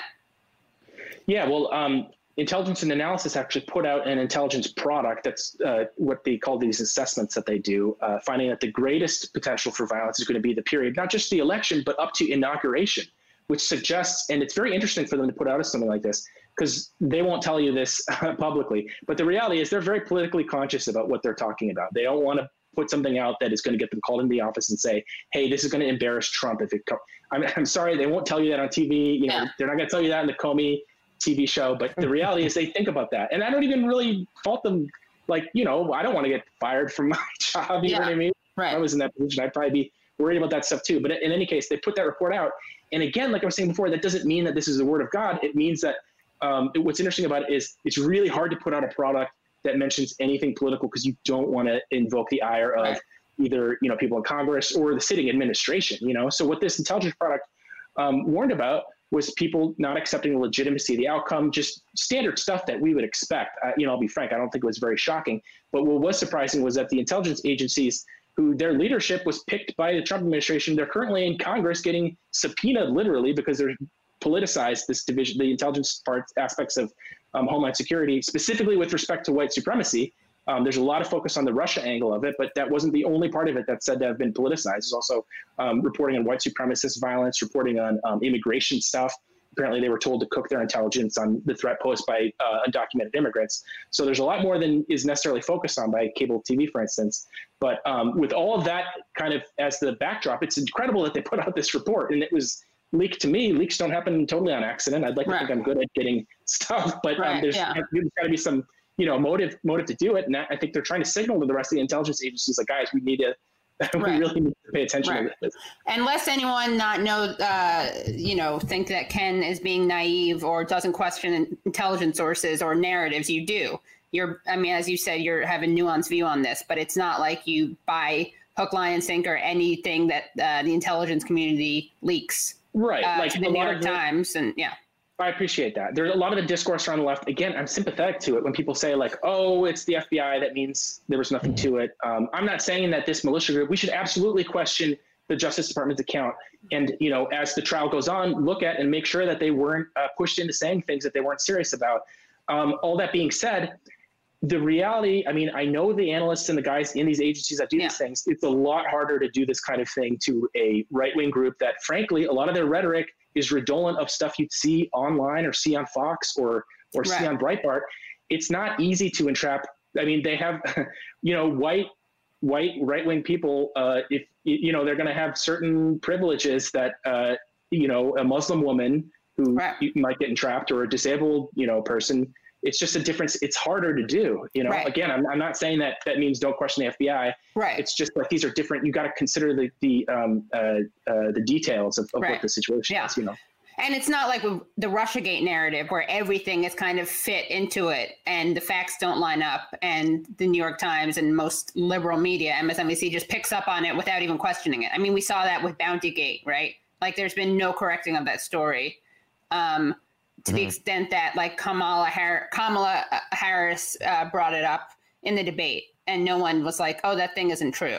Yeah, well, um, Intelligence and Analysis actually put out an intelligence product. That's uh, what they call these assessments that they do, uh, finding that the greatest potential for violence is going to be the period, not just the election, but up to inauguration, which suggests, and it's very interesting for them to put out something like this, because they won't tell you this publicly. But the reality is they're very politically conscious about what they're talking about. They don't want to put something out that is going to get them called into the office and say, hey, this is going to embarrass Trump if it comes. I'm, I'm sorry, they won't tell you that on T V. You know, yeah. They're not going to tell you that in the Comey T V show, but the reality is they think about that. And I don't even really fault them. Like, you know, I don't want to get fired from my job. You yeah. know what I mean? Right. If I was in that position, I'd probably be worried about that stuff too. But in any case, they put that report out. And again, like I was saying before, that doesn't mean that this is the word of God. It means that um, it, what's interesting about it is it's really hard to put out a product that mentions anything political because you don't want to invoke the ire of right. either, you know, people in Congress or the sitting administration, you know? So what this intelligence product um, warned about was people not accepting the legitimacy of the outcome, just standard stuff that we would expect. Uh, you know, I'll be frank, I don't think it was very shocking. But what was surprising was that the intelligence agencies, who their leadership was picked by the Trump administration, they're currently in Congress getting subpoenaed literally because they're politicized this division, the intelligence parts aspects of um, Homeland Security, specifically with respect to white supremacy. Um, there's a lot of focus on the Russia angle of it, but that wasn't the only part of it that's said to have been politicized. There's also um, reporting on white supremacist violence, reporting on um, immigration stuff. Apparently they were told to cook their intelligence on the threat posed by uh, undocumented immigrants. So there's a lot more than is necessarily focused on by cable T V, for instance. But um, with all of that kind of as the backdrop, it's incredible that they put out this report, and it was leaked to me. Leaks don't happen totally on accident. I'd like right. to think I'm good at getting stuff, but right, um, there's, yeah. there's got to be some you know, motive, motive to do it. And I think they're trying to signal to the rest of the intelligence agencies, like, guys, we need to, we right. really need to pay attention right. to this. Unless anyone not know, uh, you know, think that Ken is being naive or doesn't question intelligence sources or narratives, you do. You're, I mean, as you said, you're have a nuanced view on this, but it's not like you buy hook, line, and sinker anything that uh, the intelligence community leaks. Right. Uh, like to the New York Times and yeah. I appreciate that. There's a lot of the discourse around the left. Again, I'm sympathetic to it when people say like, oh, it's the F B I. That means there was nothing to it. Um, I'm not saying that this militia group, we should absolutely question the Justice Department's account. And, you know, as the trial goes on, look at and make sure that they weren't uh, pushed into saying things that they weren't serious about. Um, all that being said, the reality, I mean, I know the analysts and the guys in these agencies that do yeah. these things, it's a lot harder to do this kind of thing to a right-wing group that, frankly, a lot of their rhetoric is redolent of stuff you'd see online or see on Fox or or right. see on Breitbart. It's not easy to entrap. I mean, they have, you know, white white right-wing people, uh, if, you know, they're going to have certain privileges that, uh, you know, a Muslim woman who right. might get entrapped or a disabled, you know, person. It's just a difference. It's harder to do, you know, right. again, I'm, I'm not saying that that means don't question the F B I. Right. It's just like, these are different. You got to consider the, the, um, uh, uh, the details of, of right. what the situation yeah. is, you know? And it's not like the Russiagate narrative where everything is kind of fit into it and the facts don't line up and the New York Times and most liberal media, M S N B C, just picks up on it without even questioning it. I mean, we saw that with Bountygate, right? Like there's been no correcting of that story. Um, to mm-hmm. the extent that like Kamala, Har- Kamala Harris uh, brought it up in the debate and no one was like, oh, that thing isn't true.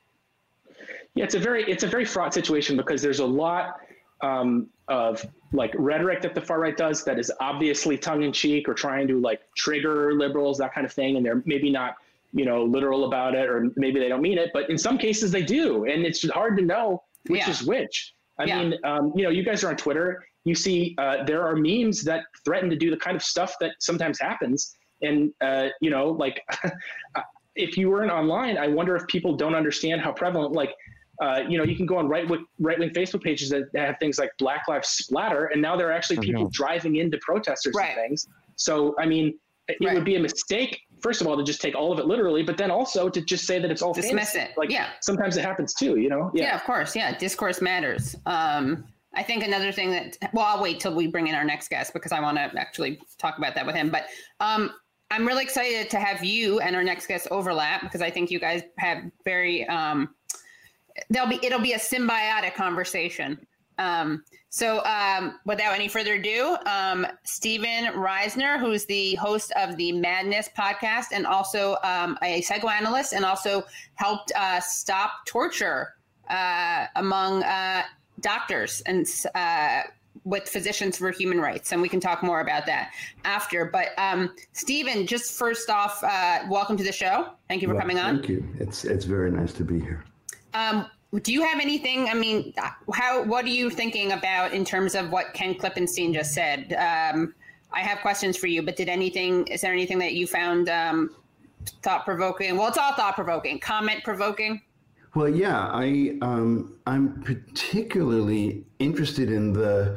Yeah, it's a very, it's a very fraught situation because there's a lot um, of like rhetoric that the far right does that is obviously tongue in cheek or trying to like trigger liberals, that kind of thing. And they're maybe not, you know, literal about it, or maybe they don't mean it, but in some cases they do. And it's hard to know which yeah. is which. I yeah. mean, um, you know, you guys are on Twitter. You see, uh, there are memes that threaten to do the kind of stuff that sometimes happens. And, uh, you know, like, if you weren't online, I wonder if people don't understand how prevalent, like, uh, you know, you can go on right wing, right wing Facebook pages that have things like Black Lives Splatter, and now there are actually people driving into protesters right. and things. So, I mean, it right. would be a mistake, first of all, to just take all of it literally, but then also to just say that it's all dismiss fantasy. it. Like, yeah. sometimes it happens too, you know? Yeah. yeah, of course. Yeah. Discourse matters. Um, I think another thing that, well, I'll wait till we bring in our next guest because I want to actually talk about that with him. But um, I'm really excited to have you and our next guest overlap because I think you guys have very, um, there'll be, it'll be a symbiotic conversation. Um, so um, without any further ado, um, Steven Reisner, who's the host of the Madness podcast and also um, a psychoanalyst and also helped uh, stop torture uh, among uh, doctors and uh, with Physicians for Human Rights. And we can talk more about that after. But um, Steven, just first off, uh, welcome to the show. Thank you for well, coming on. Thank you. It's, it's very nice to be here. Um, Do you have anything? I mean, how? What are you thinking about in terms of what Ken Klippenstein just said? Um, I have questions for you, but did anything? Is there anything that you found um, thought provoking? Well, it's all thought provoking. Comment provoking. Well, yeah, I um, I'm particularly interested in the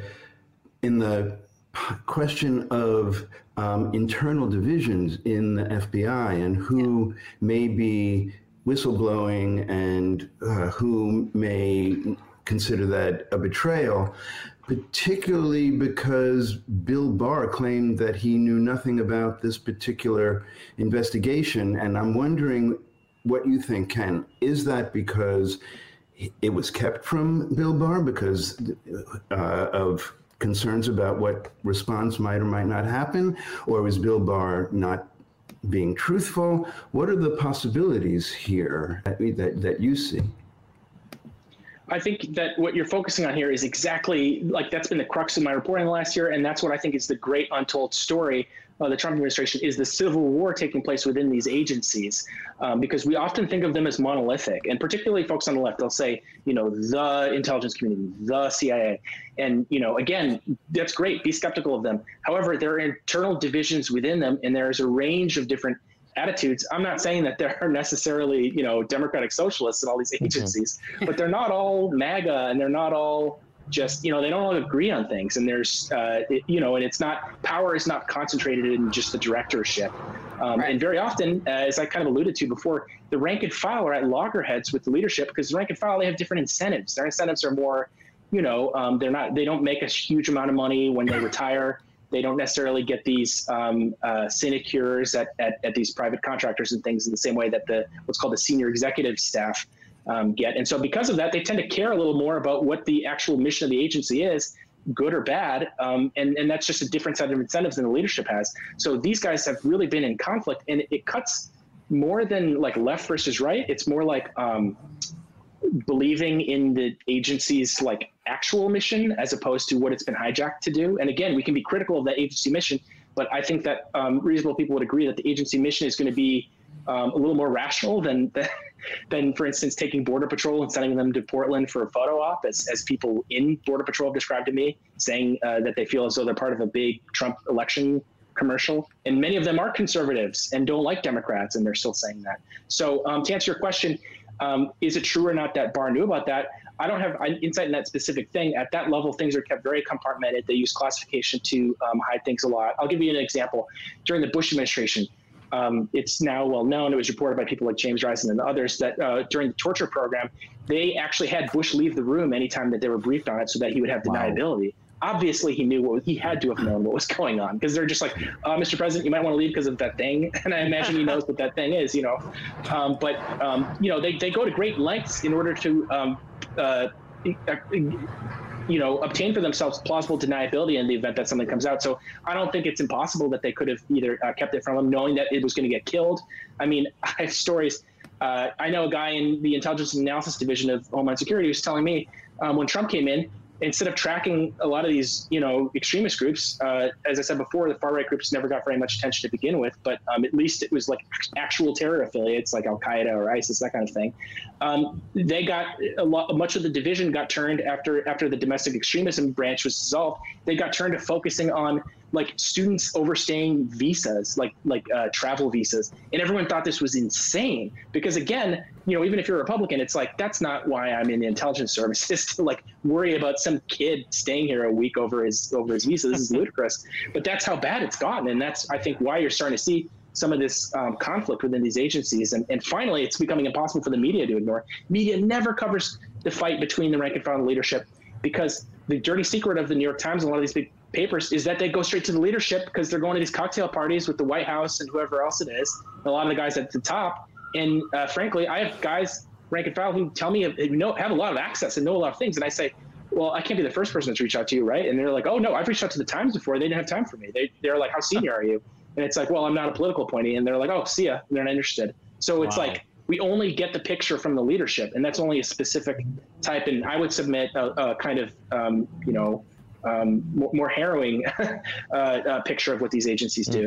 in the question of um, internal divisions in the F B I and who yeah. may be whistleblowing and uh, who may consider that a betrayal, particularly because Bill Barr claimed that he knew nothing about this particular investigation. And I'm wondering what you think, Ken. Is that because it was kept from Bill Barr because uh, of concerns about what response might or might not happen? Or was Bill Barr not being truthful? What are the possibilities here that, that, that you see? I think that what you're focusing on here is exactly like that's been the crux of my reporting last year. And that's what I think is the great untold story of the Trump administration is the civil war taking place within these agencies. Um, because we often think of them as monolithic, and particularly folks on the left, they'll say, you know, the intelligence community, the C I A. And, you know, again, that's great. Be skeptical of them. However, there are internal divisions within them, and there's a range of different attitudes. I'm not saying that there are necessarily, you know, democratic socialists in all these agencies, mm-hmm. but they're not all MAGA, and they're not all just, you know, they don't all agree on things. And there's, uh, it, you know, and it's not, power is not concentrated in just the directorship. Um, right. And very often, uh, as I kind of alluded to before, the rank and file are at loggerheads with the leadership because the rank and file, they have different incentives. Their incentives are more, you know, um, they're not, they don't make a huge amount of money when they retire. They don't necessarily get these um, uh, sinecures at, at, at these private contractors and things in the same way that the what's called the senior executive staff um, get. And so because of that, they tend to care a little more about what the actual mission of the agency is, good or bad. Um, and, and that's just a different set of incentives than the leadership has. So these guys have really been in conflict, and it, it cuts more than like left versus right. It's more like um, believing in the agency's like actual mission as opposed to what it's been hijacked to do. And again, we can be critical of that agency mission, but I think that um, reasonable people would agree that the agency mission is going to be um, a little more rational than, than, for instance, taking Border Patrol and sending them to Portland for a photo op, as, as people in Border Patrol have described to me, saying uh, that they feel as though they're part of a big Trump election commercial. And many of them are conservatives and don't like Democrats, and they're still saying that. So um, to answer your question, um, is it true or not that Barr knew about that? I don't have insight in that specific thing. At that level, things are kept very compartmented. They use classification to um, hide things a lot. I'll give you an example. During the Bush administration, um, it's now well known, it was reported by people like James Risen and others, that uh, during the torture program, they actually had Bush leave the room anytime that they were briefed on it so that he would have deniability. Wow. Obviously, he knew what he had to have known what was going on, because they're just like, uh, Mister President, you might want to leave because of that thing. And I imagine he knows what that thing is, you know. Um, but, um, you know, they, they go to great lengths in order to um, Uh, you know, obtain for themselves plausible deniability in the event that something comes out. So I don't think it's impossible that they could have either uh, kept it from him, knowing that it was going to get killed. I mean, I have stories. Uh, I know a guy in the Intelligence and Analysis Division of Homeland Security who's telling me um, when Trump came in, instead of tracking a lot of these, you know, extremist groups, uh, as I said before, the far right groups never got very much attention to begin with, but um, at least it was like actual terror affiliates like Al Qaeda or ISIS, that kind of thing. Um, they got a lot, much of the division got turned after after the domestic extremism branch was dissolved. They got turned to focusing on like students overstaying visas, like like uh, travel visas, and everyone thought this was insane because, again, you know, even if you're a Republican, it's like that's not why I'm in the intelligence service, is to like worry about some kid staying here a week over his over his visa. This is ludicrous, but that's how bad it's gotten, and that's I think why you're starting to see some of this um, conflict within these agencies, and and finally, it's becoming impossible for the media to ignore. Media never covers the fight between the rank and file and leadership, because the dirty secret of the New York Times and a lot of these big papers is that they go straight to the leadership because they're going to these cocktail parties with the White House and whoever else it is, a lot of the guys at the top. And uh, frankly, I have guys, rank and file, who tell me, you know, have a lot of access and know a lot of things. And I say, well, I can't be the first person that's reached out to you, right? And they're like, oh, no, I've reached out to the Times before. They didn't have time for me. They, they're like, how senior are you? And it's like, well, I'm not a political appointee. And they're like, oh, see ya. And they're not interested. So it's wow. like, we only get the picture from the leadership, and that's only a specific type. And I would submit a, a kind of, um, you know, um, more, more harrowing uh, uh, picture of what these agencies do.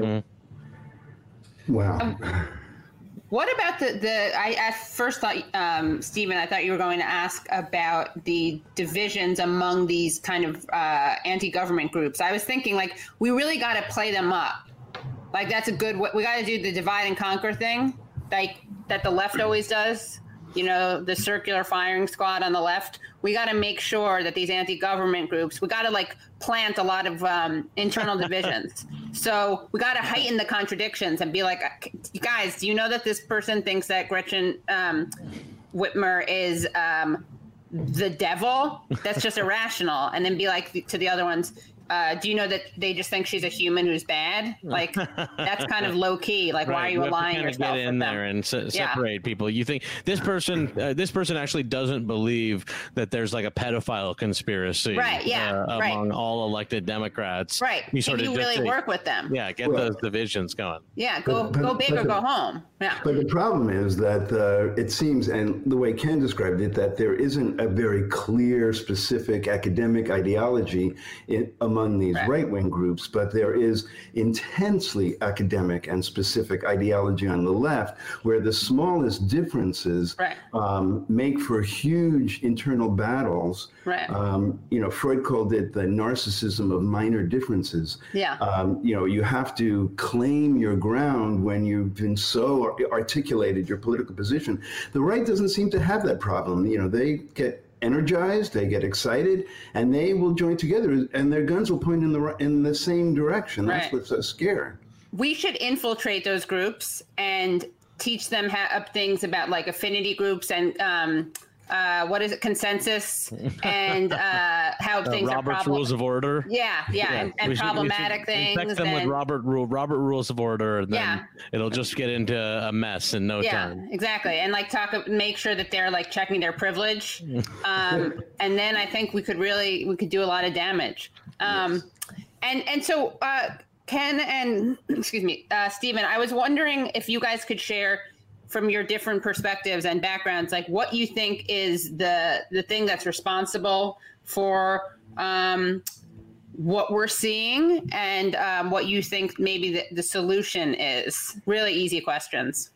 Mm-hmm. Wow. Um, what about the, the I at first thought, um, Stephen, I thought you were going to ask about the divisions among these kind of uh, anti-government groups. I was thinking, like, we really got to play them up. Like, that's a good, we got to do the divide and conquer thing. Like that the left always does, you know, the circular firing squad on the left. We got to make sure that these anti-government groups, we got to like plant a lot of um, internal divisions. So we got to heighten the contradictions and be like, guys, do you know that this person thinks that Gretchen um, Whitmer is um, the devil? That's just irrational. And then be like to the other ones, Uh, do you know that they just think she's a human who's bad? Like, that's kind of low key. Like, right. Why are you aligning yourself get in with there them? and se- Yeah. separate people? You think this person, uh, this person actually doesn't believe that there's like a pedophile conspiracy, right? Yeah, uh, right. among all elected Democrats, right? You sort and of you really say, work with them. Yeah, get well, those divisions going. Yeah, go but, but, go big or the, go home. Yeah. But the problem is that uh, it seems, and the way Ken described it, that there isn't a very clear, specific academic ideology in, among these right. right-wing groups, but there is intensely academic and specific ideology on the left, where the smallest differences right. um, make for huge internal battles. Right. Um, you know, Freud called it the narcissism of minor differences. Yeah. Um, you know, you have to claim your ground when you've been so articulated your political position. The right doesn't seem to have that problem. You know, they get energized, they get excited, and they will join together, and their guns will point in the in the same direction. That's right. what's so scary. We should infiltrate those groups and teach them ha- up things about like affinity groups and um, uh, what is it, consensus, and uh, how Uh, things Robert's are problem- Rules of Order. Yeah, yeah, and, and We should- we problematic should things. infect them and, with Robert rule, Robert Rules of Order, and then Yeah. it'll just get into a mess in no yeah, time. exactly. And like talk, make sure that they're like checking their privilege. Um, and then I think we could really, we could do a lot of damage. Um, Yes. and, and so, uh, Ken and excuse me, uh, Stephen, I was wondering if you guys could share from your different perspectives and backgrounds, like what you think is the, the thing that's responsible for, um, what we're seeing and um, what you think maybe the, the solution is. Really easy questions.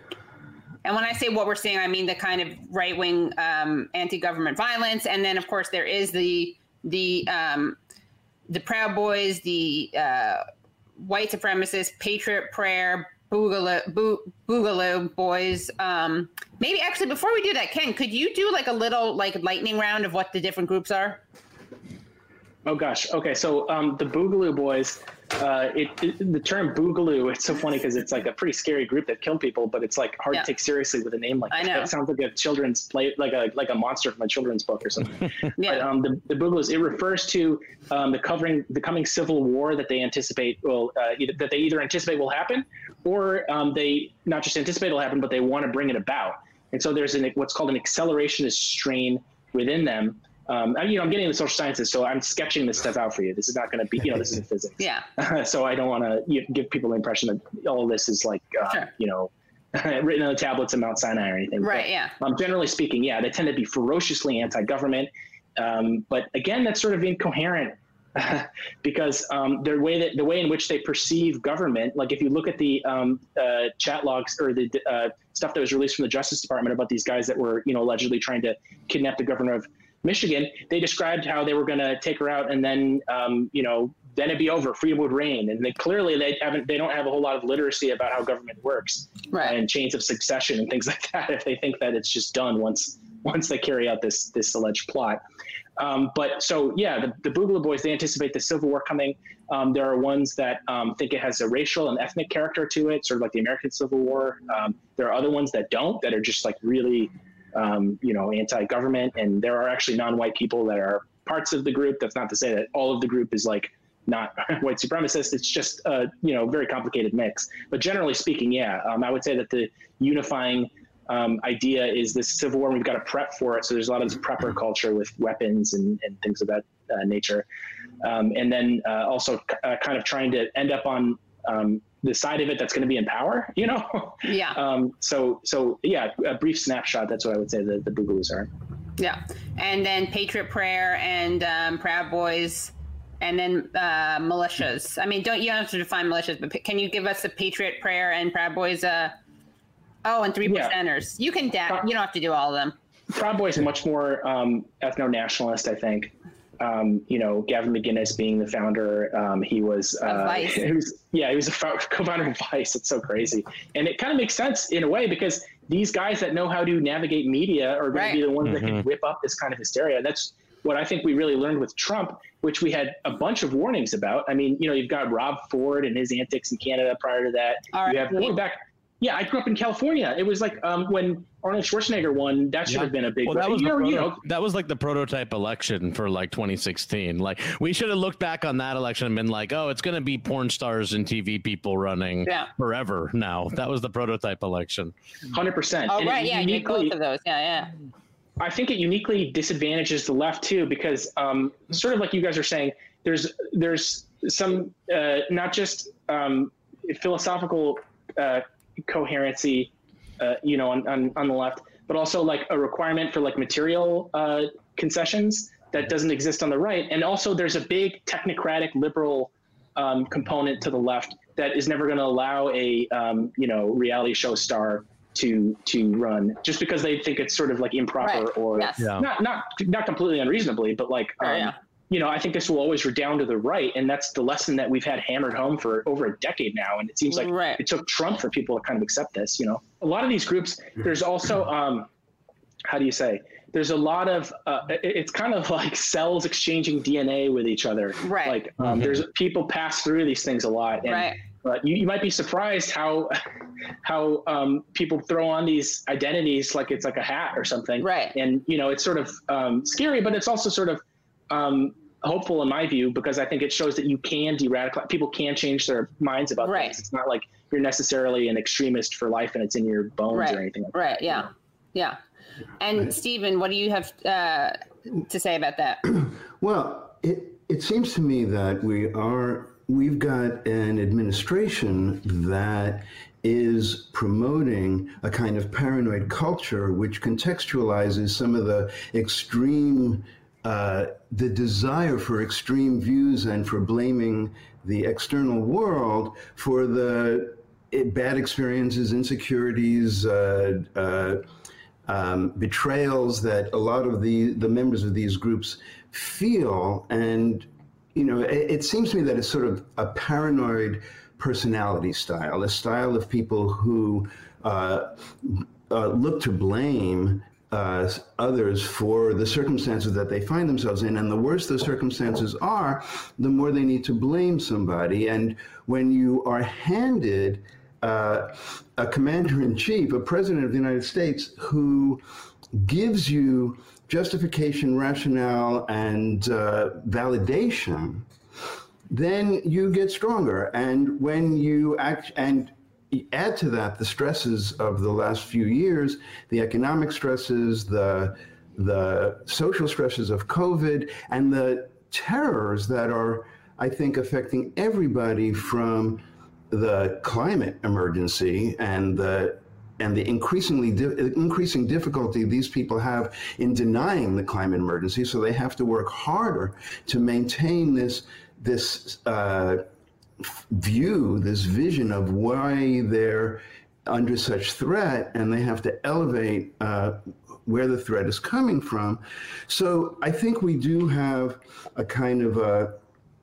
And when I say what we're seeing, I mean the kind of right-wing um, anti-government violence. And then, of course, there is the the um, the Proud Boys, the uh, white supremacists, Patriot Prayer, Boogaloo, Boo, Boogaloo Boys. Um, maybe actually, before we do that, Ken, could you do like a little like lightning round of what the different groups are? Oh gosh. Okay. So um, the Boogaloo Boys, uh, it, it the term Boogaloo, it's so funny because it's like a pretty scary group that kill people, but it's like hard Yeah. to take seriously with a name like I that. know. It sounds like a children's play, like a like a monster from a children's book or something. Yeah. But um, the, the Boogaloos, it refers to um, the covering the coming civil war that they anticipate will uh, either, that they either anticipate will happen, or um, they not just anticipate will happen, but they want to bring it about. And so there's an what's called an accelerationist strain within them. Um, I, you know, I'm getting into social sciences, so I'm sketching this stuff out for you. This is not going to be, you know, this isn't physics. Yeah. So I don't want to you know, give people the impression that all of this is like, uh, Sure. you know, written on the tablets of Mount Sinai or anything. Right. But, Yeah. um, generally speaking, yeah, they tend to be ferociously anti-government. Um, but again, that's sort of incoherent because um, their way that the way in which they perceive government, like if you look at the um, uh, chat logs or the uh, stuff that was released from the Justice Department about these guys that were, you know, allegedly trying to kidnap the governor of Michigan, they described how they were going to take her out and then, um, you know, then it'd be over. Freedom would reign. And they clearly they haven't, they don't have a whole lot of literacy about how government works, right. and chains of succession and things like that. If they think that it's just done once once they carry out this this alleged plot. Um, but so yeah, the, the Boogaloo Boys, they anticipate the Civil War coming. Um, there are ones that um, think it has a racial and ethnic character to it, sort of like the American Civil War. Um, there are other ones that don't, that are just like really, um, you know, anti-government. And there are actually non-white people that are parts of the group. That's not to say that all of the group is like not white supremacist. It's just a, you know, very complicated mix. But generally speaking, yeah, um, I would say that the unifying um, idea is this Civil War, and we've got to prep for it. So there's a lot of this prepper culture with weapons and, and things of that uh, nature. Um, and then uh, also uh, kind of trying to end up on um, the side of it that's going to be in power, you know? Yeah. Um, so, so yeah, a brief snapshot. That's what I would say the, the Boogaloos are. Yeah. And then Patriot Prayer and um, Proud Boys, and then uh, militias. I mean, don't you don't have to define militias, but can you give us the Patriot Prayer and Proud Boys? Uh, oh, and three Yeah. percenters. You can, da- you don't have to do all of them. Proud Boys are much more um, ethno-nationalist, I think. Um, you know, Gavin McInnes being the founder, um, he was, uh, Vice. he was, yeah, he was a co-founder of Vice. It's so crazy. And it kind of makes sense in a way, because these guys that know how to navigate media are going Right. to be the ones Mm-hmm. that can whip up this kind of hysteria. That's what I think we really learned with Trump, which we had a bunch of warnings about. I mean, you know, you've got Rob Ford and his antics in Canada prior to that. All right. You have going back. Yeah, I grew up in California. It was like um, when Arnold Schwarzenegger won, that should Yeah. have been a big, Well, that was you the know, you proto- know, that was like the prototype election for like twenty sixteen. Like we should have looked back on that election and been like, oh, it's going to be porn stars and T V people running Yeah. forever now. That was the prototype election. one hundred percent. Oh, And right. it Yeah, you did uniquely- both of those. Yeah, yeah. I think it uniquely disadvantages the left too, because um, sort of like you guys are saying, there's there's some uh, not just um, philosophical uh, coherency, uh, you know, on, on on the left, but also like a requirement for like material uh, concessions that doesn't exist on the right, and also there's a big technocratic liberal um, component to the left that is never going to allow a um, you know reality show star to to run just because they think it's sort of like improper Right. or Yes. Yeah. not not not completely unreasonably, but like um, Oh, yeah. you know, I think this will always redound to the right, and that's the lesson that we've had hammered home for over a decade now. And it seems like Right. it took Trump for people to kind of accept this. You know, a lot of these groups. There's also um, how do you say? There's a lot of uh, it- it's kind of like cells exchanging D N A with each other. Right. Like um, there's people pass through these things a lot, and Right. uh, you, you might be surprised how how um, people throw on these identities like it's like a hat or something. Right. And you know, it's sort of um, scary, but it's also sort of um, hopeful in my view, because I think it shows that you can de-radicalize. People can change their minds about Right. things. It's not like you're necessarily an extremist for life and it's in your bones Right. or anything. Like Right. Yeah. Yeah. And Stephen, what do you have uh, to say about that? Well, it, it seems to me that we are, we've got an administration that is promoting a kind of paranoid culture which contextualizes some of the extreme, uh, the desire for extreme views and for blaming the external world for the eh, bad experiences, insecurities, uh, uh, um, betrayals that a lot of the, the members of these groups feel. And, you know, it, it seems to me that it's sort of a paranoid personality style, a style of people who uh, uh, look to blame uh, others for the circumstances that they find themselves in. And the worse those circumstances are, the more they need to blame somebody. And when you are handed Uh, a commander-in-chief, a president of the United States, who gives you justification, rationale, and uh, validation, then you get stronger. And when you act, and add to that the stresses of the last few years, the economic stresses, the the social stresses of COVID, and the terrors that are, I think, affecting everybody, from the climate emergency and the and the increasingly di- increasing difficulty these people have in denying the climate emergency, so they have to work harder to maintain this this uh, view, this vision of why they're under such threat, and they have to elevate uh, where the threat is coming from. So I think we do have a kind of a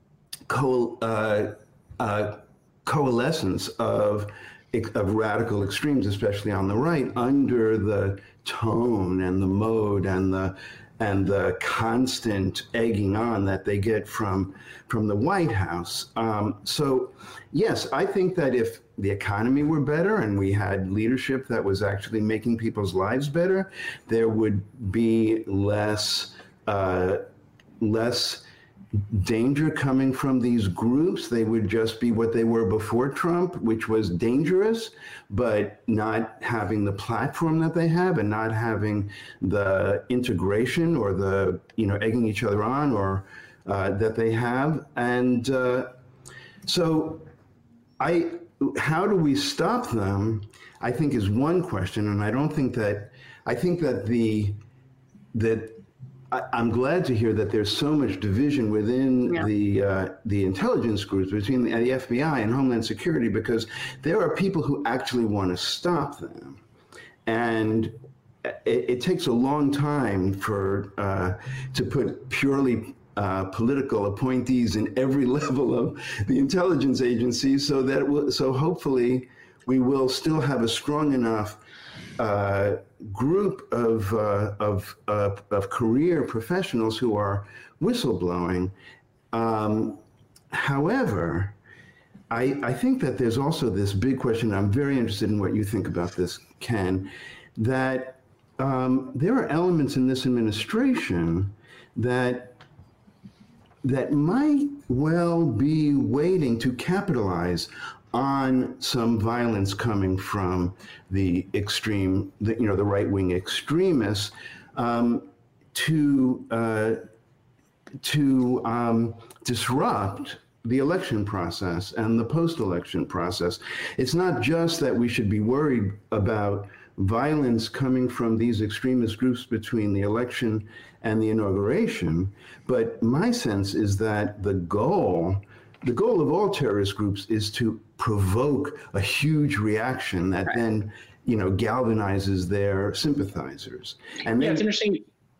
co- uh, uh, coalescence of of radical extremes, especially on the right, under the tone and the mode and the and the constant egging on that they get from from the White House. Um, so, yes, I think that if the economy were better and we had leadership that was actually making people's lives better, there would be less uh, less danger coming from these groups. They would just be what they were before Trump, which was dangerous, but not having the platform that they have and not having the integration or the, you know, egging each other on or uh, that they have. And uh, so I, how do we stop them, I think is one question. And I don't think that, I think that the, that I'm glad to hear that there's so much division within yeah. the uh, the intelligence groups between the, the F B I and Homeland Security, because there are people who actually want to stop them, and it, it takes a long time for uh, to put purely uh, political appointees in every level of the intelligence agencies. So that will, so hopefully we will still have a strong enough Uh, group of, uh, of, uh, of career professionals who are whistleblowing. Um, however, I, I think that there's also this big question. I'm very interested in what you think about this, Ken, that um, there are elements in this administration that that might well be waiting to capitalize on some violence coming from the extreme, the, you know, the right-wing extremists, um, to uh, to um, disrupt the election process and the post-election process. It's not just that we should be worried about violence coming from these extremist groups between the election and the inauguration, but my sense is that the goal The goal of all terrorist groups is to provoke a huge reaction that right. then, you know, galvanizes their sympathizers. And then, yeah, it's interesting.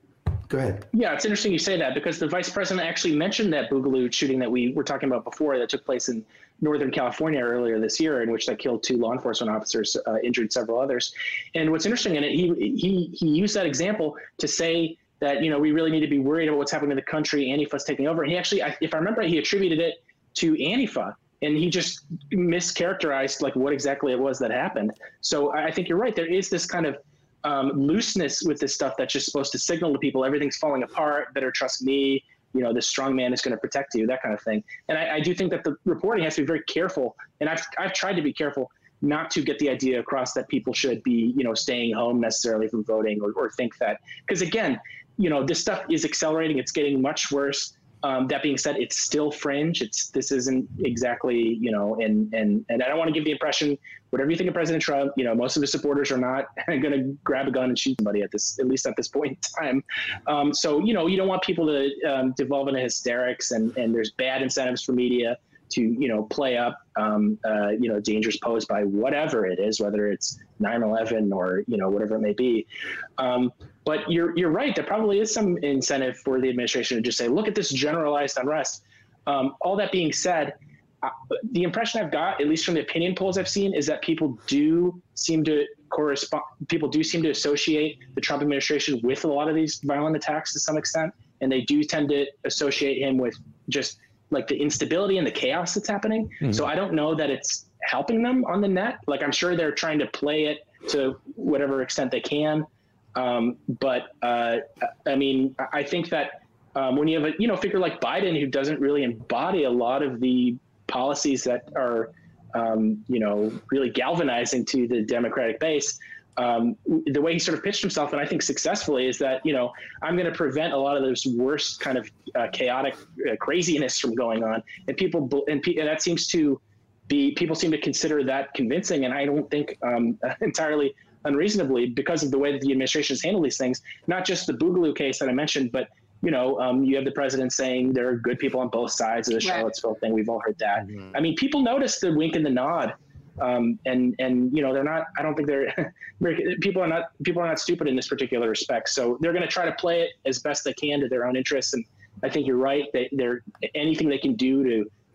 Go ahead. Yeah, it's interesting you say that, because the vice president actually mentioned that Boogaloo shooting that we were talking about before that took place in Northern California earlier this year, in which that killed two law enforcement officers, uh, injured several others. And what's interesting in it, he he he used that example to say that, you know, we really need to be worried about what's happening to the country. Antifa's taking over. And he actually, if I remember, he attributed it to Antifa, and he just mischaracterized like what exactly it was that happened. So I think you're right. There is this kind of um, looseness with this stuff that's just supposed to signal to people everything's falling apart, better trust me, you know, this strong man is going to protect you, that kind of thing. And I, I do think that the reporting has to be very careful, and I've I've tried to be careful not to get the idea across that people should be, you know, staying home necessarily from voting, or, or think that, because again, you know, this stuff is accelerating. It's getting much worse. Um, that being said, it's still fringe. It's this isn't exactly, you know, and and and I don't want to give the impression, whatever you think of President Trump, you know, most of his supporters are not going to grab a gun and shoot somebody at this, at least at this point in time. Um, so, you know, you don't want people to um, devolve into hysterics, and and there's bad incentives for media to, you know, play up, um, uh, you know, dangers posed by whatever it is, whether it's nine eleven or, you know, whatever it may be. Um, but you're you're right. There probably is some incentive for the administration to just say, look at this generalized unrest. Um, all that being said, uh, the impression I've got, at least from the opinion polls I've seen, is that people do seem to correspond. People do seem to associate the Trump administration with a lot of these violent attacks to some extent, and they do tend to associate him with just like the instability and the chaos that's happening. Mm-hmm. So I don't know that it's helping them on the net. Like, I'm sure they're trying to play it to whatever extent they can. Um, but uh, I mean, I think that um, when you have a, you know, figure like Biden, who doesn't really embody a lot of the policies that are, um, you know, really galvanizing to the Democratic base, um, the way he sort of pitched himself, and I think successfully, is that, you know, I'm going to prevent a lot of those worst kind of uh, chaotic uh, craziness from going on. And people, and, and that seems to be, people seem to consider that convincing. And I don't think um, entirely unreasonably, because of the way that the administration has handled these things, not just the Boogaloo case that I mentioned, but, you know, um, you have the president saying there are good people on both sides of the Charlottesville thing. We've all heard that. Mm-hmm. I mean, people notice the wink and the nod. Um, and, and, you know, they're not, I don't think they're, people are not, people are not stupid in this particular respect. So they're going to try to play it as best they can to their own interests. And I think you're right. They, they're anything they can do to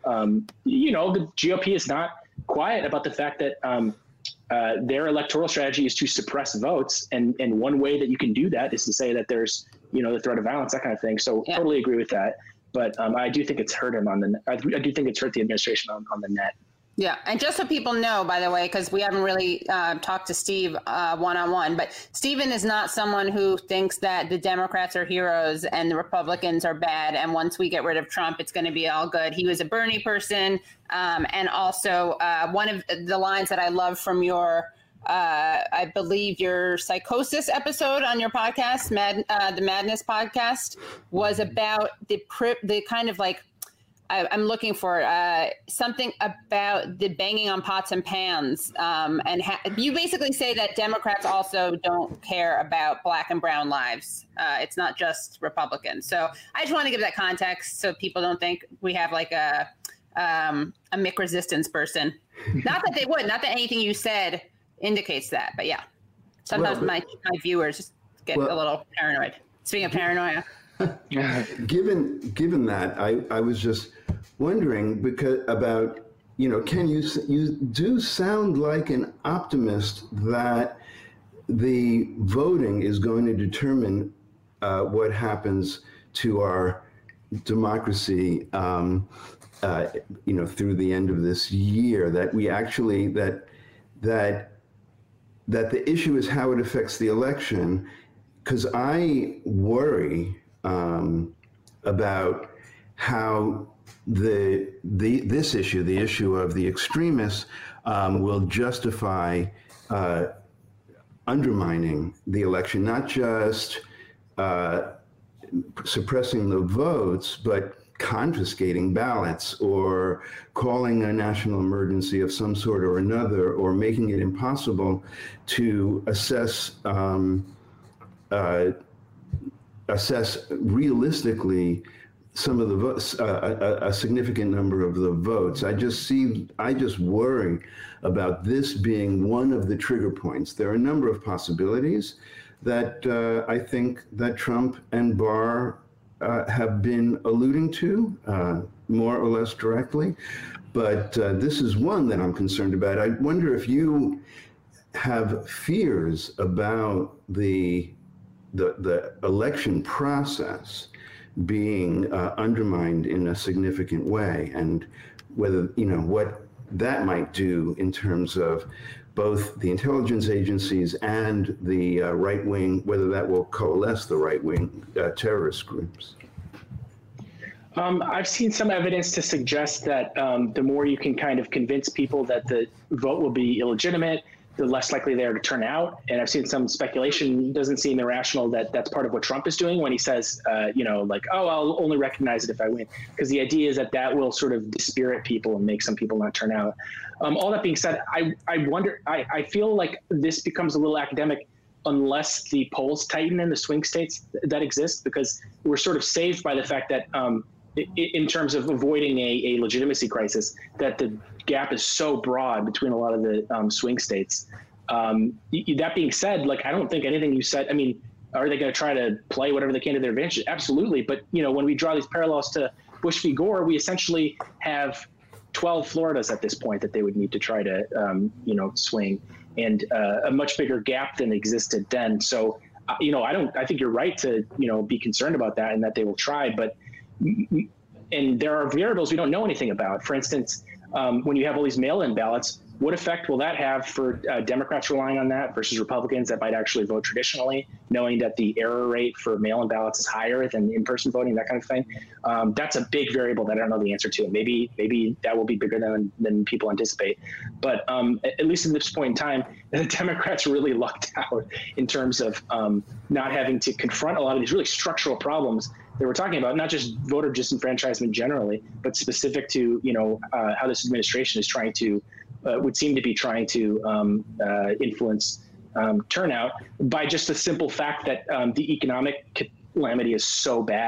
um, you know, the G O P is not quiet about the fact that um, uh, their electoral strategy is to suppress votes. And, and one way that you can do that is to say that there's, you know, the threat of violence, that kind of thing. So yeah. Totally agree with that. But um, I do think it's hurt him on the, I do think it's hurt the administration on, on the net. Yeah. And just so people know, by the way, because we haven't really uh, talked to Steve uh, one-on-one, but Stephen is not someone who thinks that the Democrats are heroes and the Republicans are bad. And once we get rid of Trump, it's going to be all good. He was a Bernie person. Um, and also uh, one of the lines that I love from your, uh, I believe your psychosis episode on your podcast, Mad, uh, the Madness podcast, was about the the kind of like, I, I'm looking for uh, something about the banging on pots and pans. Um, and ha- you basically say that Democrats also don't care about Black and brown lives. Uh, it's not just Republicans. So I just want to give that context so people don't think we have like a um, a Mick Resistance person. Not that they would, not that anything you said indicates that. But yeah, sometimes well, but, my, my viewers get well, a little paranoid. Speaking of paranoia. given given that, I, I was just wondering because about, you know, Ken, you you do sound like an optimist that the voting is going to determine uh, what happens to our democracy, um, uh, you know, through the end of this year. That we actually that that that the issue is how it affects the election, because I worry. Um, about how the the this issue, the issue of the extremists, um, will justify uh, undermining the election, not just uh, suppressing the votes, but confiscating ballots or calling a national emergency of some sort or another, or making it impossible to assess um, uh, assess realistically some of the votes, uh, a, a significant number of the votes. I just see, I just worry about this being one of the trigger points. There are a number of possibilities that uh, I think that Trump and Barr uh, have been alluding to, uh, more or less directly. But uh, this is one that I'm concerned about. I wonder if you have fears about the the, the election process being uh, undermined in a significant way, and whether, you know, what that might do in terms of both the intelligence agencies and the uh, right wing, whether that will coalesce the right wing uh, terrorist groups. Um, I've seen some evidence to suggest that um, the more you can kind of convince people that the vote will be illegitimate, the less likely they are to turn out. And I've seen some speculation, doesn't seem irrational, that that's part of what Trump is doing when he says, uh, you know, like, oh, I'll only recognize it if I win. Because the idea is that that will sort of dispirit people and make some people not turn out. Um, all that being said, I, I wonder, I, I feel like this becomes a little academic unless the polls tighten in the swing states that exist, because we're sort of saved by the fact that um, in terms of avoiding a, a legitimacy crisis, that the gap is so broad between a lot of the um, swing states. Um, that being said, like, I don't think anything you said, I mean, are they going to try to play whatever they can to their advantage? Absolutely. But, you know, when we draw these parallels to Bush v. Gore, we essentially have twelve Floridas at this point that they would need to try to, um, you know, swing, and uh, a much bigger gap than existed then. So, uh, you know, I don't, I think you're right to, you know, be concerned about that and that they will try, but and there are variables we don't know anything about. For instance, um, when you have all these mail-in ballots, what effect will that have for uh, Democrats relying on that versus Republicans that might actually vote traditionally, knowing that the error rate for mail-in ballots is higher than in-person voting, that kind of thing? Um, that's a big variable that I don't know the answer to. Maybe maybe that will be bigger than than people anticipate. But um, at, at least at this point in time, the Democrats really lucked out in terms of um, not having to confront a lot of these really structural problems that we're talking about, not just voter disenfranchisement generally, but specific to, you know, uh, how this administration is trying to, uh, would seem to be trying to um, uh, influence um, turnout by just the simple fact that um, the economic calamity is so bad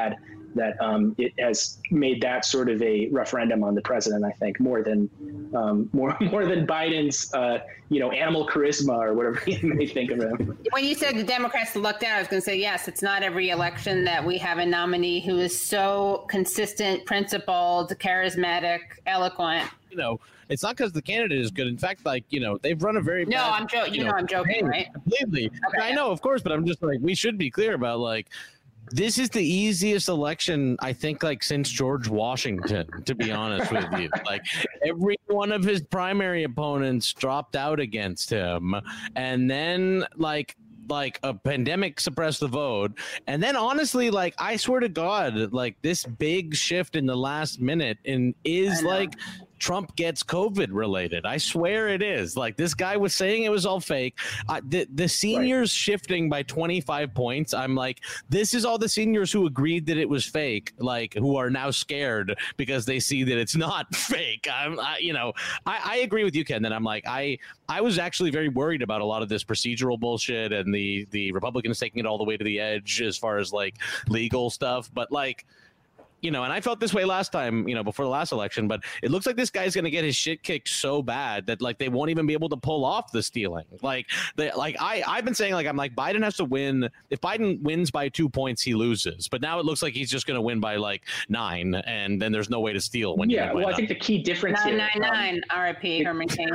that um, it has made that sort of a referendum on the president, I think, more than um, more more than Biden's, uh, you know, animal charisma or whatever you may think of him. When you said the Democrats lucked out, I was going to say, yes, it's not every election that we have a nominee who is so consistent, principled, charismatic, eloquent. You know, it's not because the candidate is good. In fact, like, you know, they've run a very no, bad, I'm joking. You know, know, I'm joking, right? Completely. Okay. I know, of course, but I'm just like, we should be clear about, like, this is the easiest election, I think, like, since George Washington, to be honest with you. Like, every one of his primary opponents dropped out against him. And then, like, like a pandemic suppressed the vote. And then honestly, like, I swear to God, like, this big shift in the last minute in is like Trump gets COVID related. I swear it is. Like, this guy was saying it was all fake. Uh, the, the seniors right. shifting by twenty-five points. I'm like, this is all the seniors who agreed that it was fake, like, who are now scared because they see that it's not fake. I'm, I, you know, I, I agree with you, Ken, that I'm like, I, I was actually very worried about a lot of this procedural bullshit and the, the Republicans taking it all the way to the edge as far as, like, legal stuff. But, like, you know, and I felt this way last time, you know, before the last election, but it looks like this guy's going to get his shit kicked so bad that, like, they won't even be able to pull off the stealing. Like, they, like I, I've been saying, like, I'm like, Biden has to win. If Biden wins by two points, he loses. But now it looks like he's just going to win by, like, nine, and then there's no way to steal when yeah, you well, I think the key difference nine, here, nine, nine, um, R I P Herman Cain.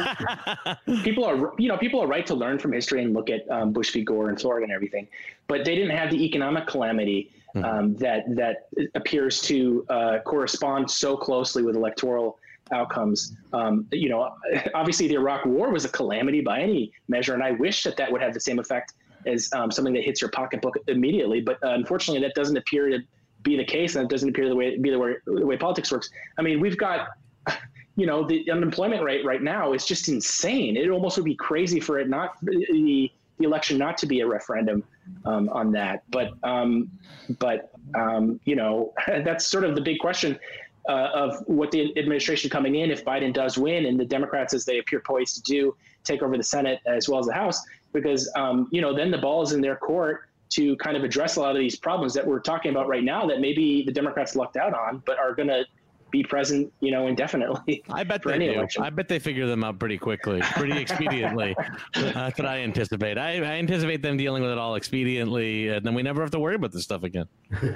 people are, you know, people are right to learn from history and look at um, Bush v. Gore and Florida and everything, but they didn't have the economic calamity Um, that that appears to uh, correspond so closely with electoral outcomes. Um, you know, obviously the Iraq War was a calamity by any measure, and I wish that that would have the same effect as um, something that hits your pocketbook immediately. But uh, unfortunately, that doesn't appear to be the case, and it doesn't appear the way be the way the way politics works. I mean, we've got, you know, the unemployment rate right now is just insane. It almost would be crazy for it not the the election not to be a referendum um, on that. But, um, but um, you know, that's sort of the big question uh, of what the administration coming in, if Biden does win and the Democrats, as they appear poised to do, take over the Senate as well as the House, because, um, you know, then the ball is in their court to kind of address a lot of these problems that we're talking about right now that maybe the Democrats lucked out on, but are going to be present, you know, indefinitely. I bet they do. Election. I bet they figure them out pretty quickly, pretty expediently. That's what I anticipate. I, I anticipate them dealing with it all expediently, and then we never have to worry about this stuff again.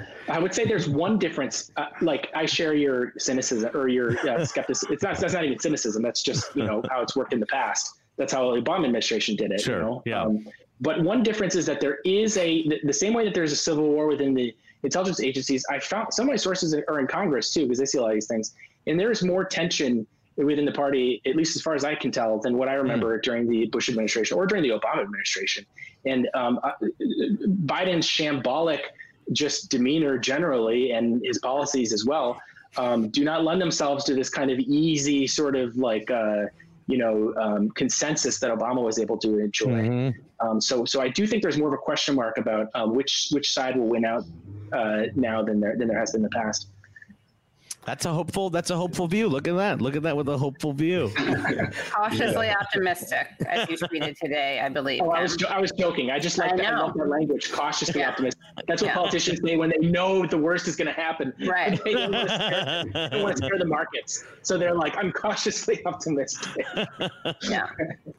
I would say there's one difference. Uh, like, I share your cynicism or your uh, skepticism. It's not. That's not even cynicism. That's just, you know, how it's worked in the past. That's how the Obama administration did it. Sure. You know? Yeah. Um, but one difference is that there is a the, the same way that there's a civil war within the intelligence agencies. I found some of my sources are in Congress too, because they see a lot of these things. And there is more tension within the party, at least as far as I can tell, than what I remember mm. during the Bush administration or during the Obama administration. And um, Biden's shambolic just demeanor generally, and his policies as well, um, do not lend themselves to this kind of easy sort of like, uh, you know, um, consensus that Obama was able to enjoy. Mm-hmm. Um, so, so I do think there's more of a question mark about uh, which which side will win out uh, now than there than there has been in the past. That's a hopeful. That's a hopeful view. Look at that. Look at that with a hopeful view. Cautiously optimistic, as you tweeted today, I believe. Oh, I was I was joking. I just like that, I love that language. Cautiously yeah. optimistic. That's what yeah. politicians say when they know the worst is going to happen. Right. They don't want to scare, they don't want to scare the markets, so they're like, I'm cautiously optimistic. Yeah.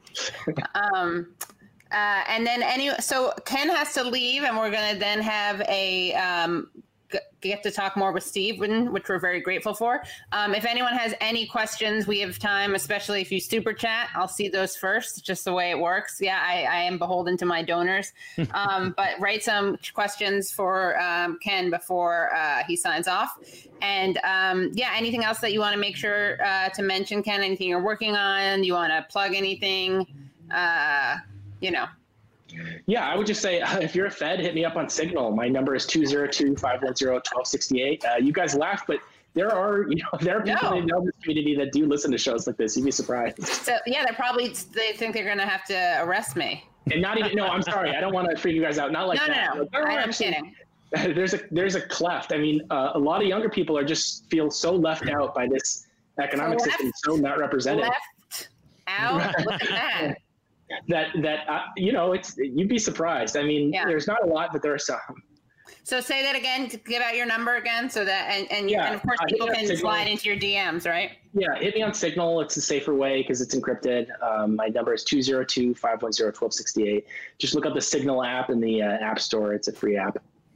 um. Uh, and then any. So Ken has to leave, and we're going to then have a. Um, get to talk more with Steve, which we're very grateful for. Um, if anyone has any questions, we have time, especially if you super chat. I'll see those first, just the way it works. Yeah, I, I am beholden to my donors. Um, but write some questions for um, Ken before uh, he signs off. And um, yeah, anything else that you want to make sure uh, to mention, Ken? Anything you're working on? You want to plug anything? Uh, you know. Yeah, I would just say, uh, if you're a Fed, hit me up on Signal. My number is two oh two, five one zero, one two six eight. Uh, you guys laugh, but there are, you know, there are people no. in the intelligence community that do listen to shows like this. You'd be surprised. So yeah, they're probably, they think they're going to have to arrest me. And not even, no, I'm sorry. I don't want to freak you guys out. Not like no, that. No, no, no. I'm kidding. There's a, there's a cleft. I mean, uh, a lot of younger people are just feel so left out by this economic left, system, so not represented. Left out? Look at that. That that uh, you know, it's you'd be surprised. I mean, yeah. there's not a lot, but there are some. So say that again, to give out your number again, so that, and, and, Yeah, and of course uh, people hit can that Signal. slide into your D Ms, right? Yeah, hit me on Signal. It's a safer way because it's encrypted. Um, my number is two zero two, five one zero, one two six eight. Just look up the Signal app in the uh, App Store. It's a free app.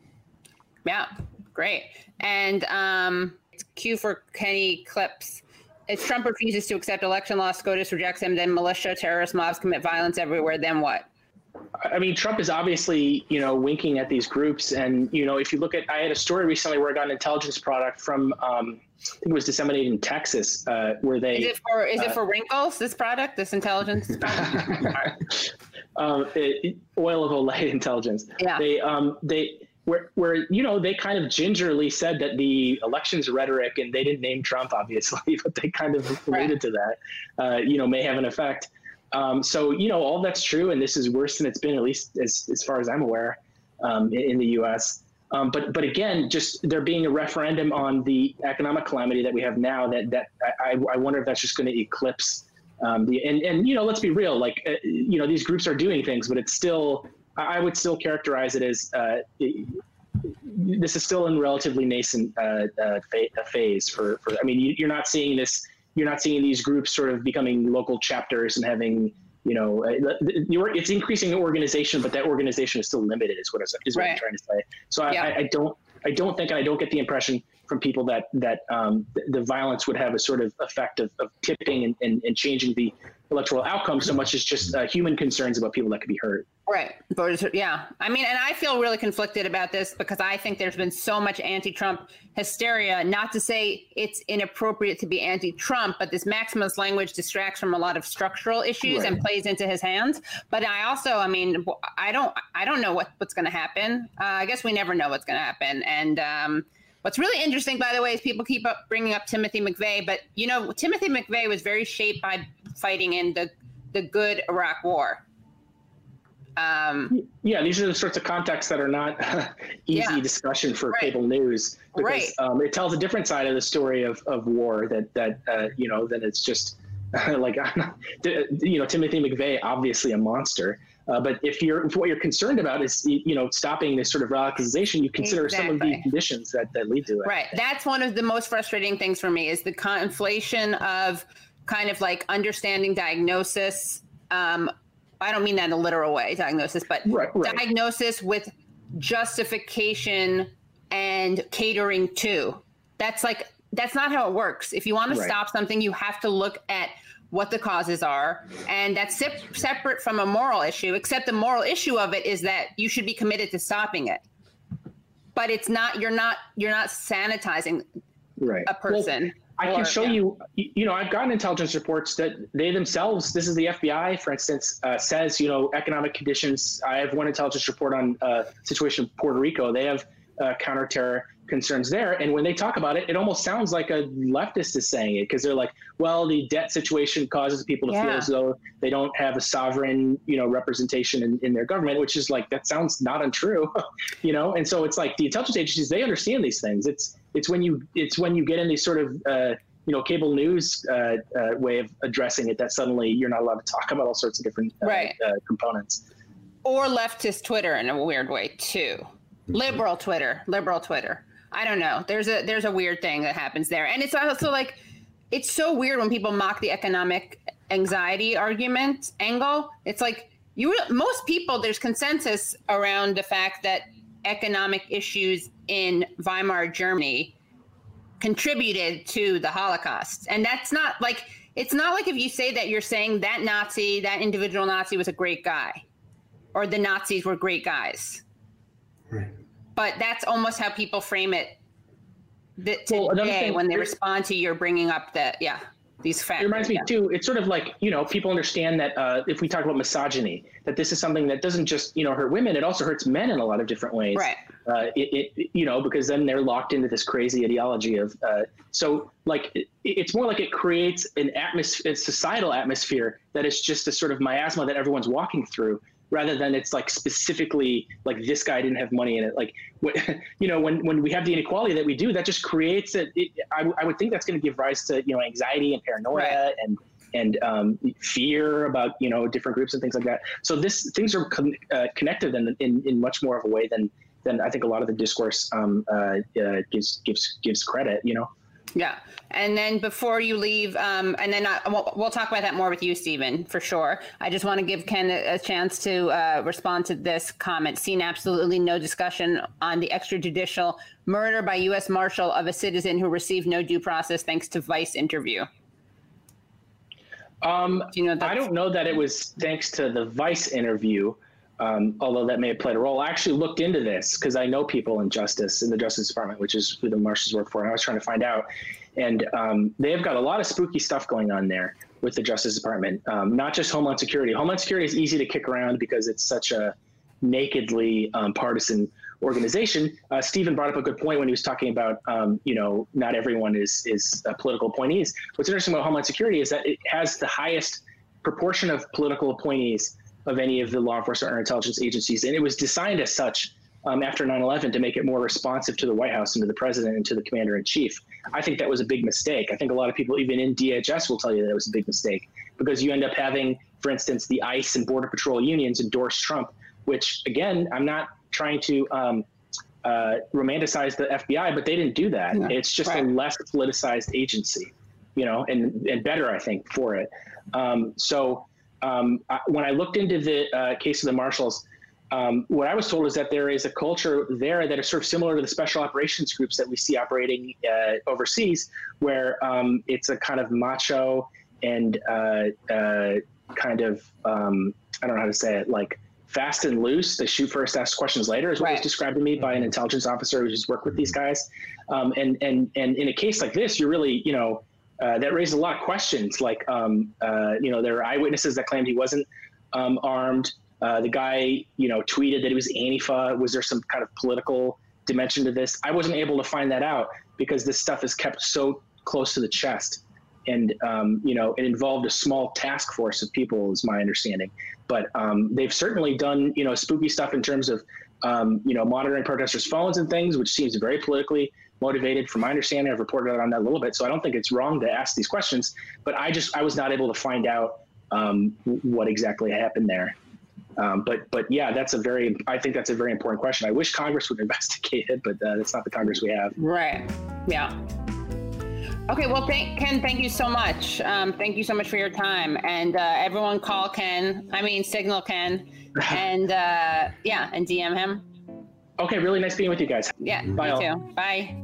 Yeah, great. And um, it's Q for Kenny Clips. If Trump refuses to accept election loss, SCOTUS rejects him, then militia, terrorist mobs commit violence everywhere, then what? I mean, Trump is obviously, you know, winking at these groups. And, you know, if you look at, I had a story recently where I got an intelligence product from, um, I think it was disseminated in Texas, uh, where they. Is it for, is uh, it for wrinkles, this product, this intelligence product? um, it, it, oil of Olay intelligence. Yeah. They, um, they, where, where, you know, they kind of gingerly said that the elections rhetoric, and they didn't name Trump, obviously, but they kind of alluded Right. to that, uh, you know, may have an effect. Um, so, you know, all that's true. And this is worse than it's been, at least as, as far as I'm aware, um, in, in the U S. Um, but but again, just there being a referendum on the economic calamity that we have now, that that I, I wonder if that's just going to eclipse um, the and, and, you know, let's be real, like, uh, you know, these groups are doing things, but it's still, I would still characterize it as uh, it, this is still in relatively nascent uh, uh, phase for, for, I mean, you, you're not seeing this. You're not seeing these groups sort of becoming local chapters and having, you know, it's increasing organization, but that organization is still limited, is what, is what Right. I'm trying to say. So Yeah. I, I don't, I don't think, and I don't get the impression from people that that um, the, the violence would have a sort of effect of, of tipping and, and, and changing the electoral outcome so much as just uh, human concerns about people that could be hurt. Right. Voters, yeah. I mean, and I feel really conflicted about this because I think there's been so much anti-Trump hysteria, not to say it's inappropriate to be anti-Trump, but this Maximus language distracts from a lot of structural issues Right. and plays into his hands. But I also, I mean, I don't, I don't know what, what's going to happen. Uh, I guess we never know what's going to happen. And um, what's really interesting, by the way, is people keep up bringing up Timothy McVeigh, but you know, Timothy McVeigh was very shaped by fighting in the, the good Iraq War. Um, Yeah, these are the sorts of contexts that are not easy Yeah. discussion for Right. cable news, because Right. um, it tells a different side of the story of, of war that, that uh, you know, that it's just like, you know, Timothy McVeigh, obviously a monster. Uh, but if you're, if what you're concerned about is, you know, stopping this sort of radicalization, you consider some of Exactly. the conditions that, that lead to it. Right. That's one of the most frustrating things for me is the conflation of kind of like understanding diagnosis. Um, I don't mean that in a literal way, diagnosis, but Right, right. diagnosis with justification and catering to. That's like, that's not how it works. If you want to Right. stop something, you have to look at what the causes are. And that's sep- separate from a moral issue, except the moral issue of it is that you should be committed to stopping it. But it's not, you're not, you're not sanitizing Right. a person. I or- can show yeah. you, you know, I've gotten intelligence reports that they themselves, this is the F B I, for instance, uh, says, you know, economic conditions. I have one intelligence report on uh, situation in Puerto Rico. They have uh, counterterror concerns there. And when they talk about it, it almost sounds like a leftist is saying it, because they're like, well, the debt situation causes people to feel Yeah. as though they don't have a sovereign, you know, representation in, in their government, which is like, that sounds not untrue, you know? And so it's like the intelligence agencies, they understand these things. It's, it's when you, it's when you get in these sort of, uh, you know, cable news uh, uh, way of addressing it that suddenly you're not allowed to talk about all sorts of different uh, Right. uh, components. Or leftist Twitter in a weird way too. Liberal Twitter, liberal Twitter. I don't know. There's a there's a weird thing that happens there. And it's also like, it's so weird when people mock the economic anxiety argument angle. It's like, you most people, there's consensus around the fact that economic issues in Weimar Germany contributed to the Holocaust. And that's not like, it's not like if you say that, you're saying that Nazi, that individual Nazi was a great guy, or the Nazis were great guys. Right. But that's almost how people frame it th- Well, another today thing- when they respond to your bringing up the, yeah, these facts. It reminds me yeah. too, it's sort of like, you know, people understand that uh, if we talk about misogyny, that this is something that doesn't just, you know, hurt women, it also hurts men in a lot of different ways. Right. Uh, it, it, you know, because then they're locked into this crazy ideology of, uh, so like, it, it's more like it creates an atmosphere, a societal atmosphere that is just a sort of miasma that everyone's walking through, rather than it's like specifically like this guy didn't have money in it. Like, what, you know, when, when we have the inequality that we do, that just creates it. it I, I would think that's going to give rise to, you know, anxiety and paranoia Right. and, and um, fear about, you know, different groups and things like that. So this things are con- uh, connected in, in, in much more of a way than, then I think a lot of the discourse um, uh, uh, gives gives gives credit. You know. Yeah. And then before you leave, um, and then I, we'll, we'll talk about that more with you, Stephen, for sure. I just want to give Ken a, a chance to uh, respond to this comment. Seen absolutely no discussion on the extrajudicial murder by U S Marshal of a citizen who received no due process thanks to Vice interview. Um, Do you know I don't know that it was thanks to the Vice interview, um, although that may have played a role. I actually looked into this because I know people in justice, in the Justice Department, which is who the Marshals work for, and I was trying to find out. And um, they've got a lot of spooky stuff going on there with the Justice Department, um, not just Homeland Security. Homeland Security is easy to kick around because it's such a nakedly um, partisan organization. Uh, Stephen brought up a good point when he was talking about, um, you know, not everyone is is uh, political appointees. What's interesting about Homeland Security is that it has the highest proportion of political appointees of any of the law enforcement or intelligence agencies, and it was designed as such um, after nine eleven to make it more responsive to the White House and to the president and to the commander in chief. I think that was a big mistake. I think a lot of people, even in D H S, will tell you that it was a big mistake because you end up having, for instance, the ICE and Border Patrol unions endorse Trump, which, again, I'm not trying to um, uh, romanticize the F B I, but they didn't do that. Yeah, it's just right. a less politicized agency, you know, and, and better, I think, for it. Um, so um, I, when I looked into the uh, case of the Marshals, Um, what I was told is that there is a culture there that is sort of similar to the special operations groups that we see operating uh, overseas, where um, it's a kind of macho and uh, uh, kind of, um, I don't know how to say it, like fast and loose. They shoot first, ask questions later, is what right. was described to me by an intelligence officer who's worked with these guys. Um, and, and, and in a case like this, you're really, you know, uh, that raised a lot of questions. Like, um, uh, you know, there are eyewitnesses that claimed he wasn't um, armed. Uh, the guy, you know, tweeted that it was Antifa. Was there some kind of political dimension to this? I wasn't able to find that out because this stuff is kept so close to the chest. And, um, you know, it involved a small task force of people, is my understanding. But um, they've certainly done, you know, spooky stuff in terms of, um, you know, monitoring protesters' phones and things, which seems very politically motivated. From my understanding, I've reported on that a little bit. So I don't think it's wrong to ask these questions. But I just I was not able to find out um, what exactly happened there. Um, but but yeah, that's a very I think that's a very important question. I wish Congress would investigate it, but uh, that's not the Congress we have. Right. Yeah. Okay. Well, thank Ken. Thank you so much. Um, thank you so much for your time. And uh, everyone, call Ken. I mean, signal Ken. And uh, yeah, and D M him. Okay. Really nice being with you guys. Yeah. Bye. You all. too. Bye.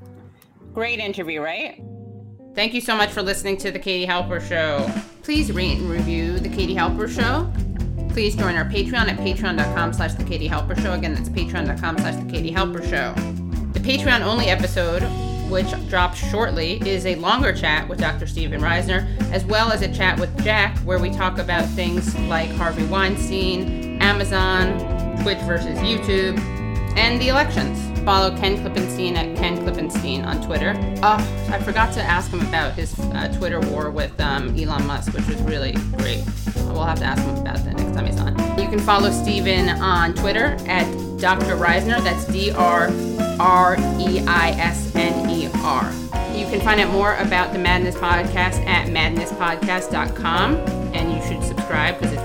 Great interview, right? Thank you so much for listening to the Katie Halper Show. Please rate and review the Katie Halper Show. Please join our Patreon at patreon.com slash the Katie Halper Show. Again, that's patreon.com slash the Katie Halper Show. The Patreon only episode, which drops shortly, is a longer chat with Doctor Steven Reisner, as well as a chat with Jack, where we talk about things like Harvey Weinstein, Amazon, Twitch versus YouTube, and the elections. Follow Ken Klippenstein at Ken Klippenstein on Twitter. Oh, I forgot to ask him about his uh, Twitter war with um, Elon Musk, which was really great. We'll have to ask him about that next time he's on. You can follow Steven on Twitter at Doctor Reisner. That's D R R E I S N E R. You can find out more about the Madness Podcast at madness podcast dot com, and you should subscribe because it's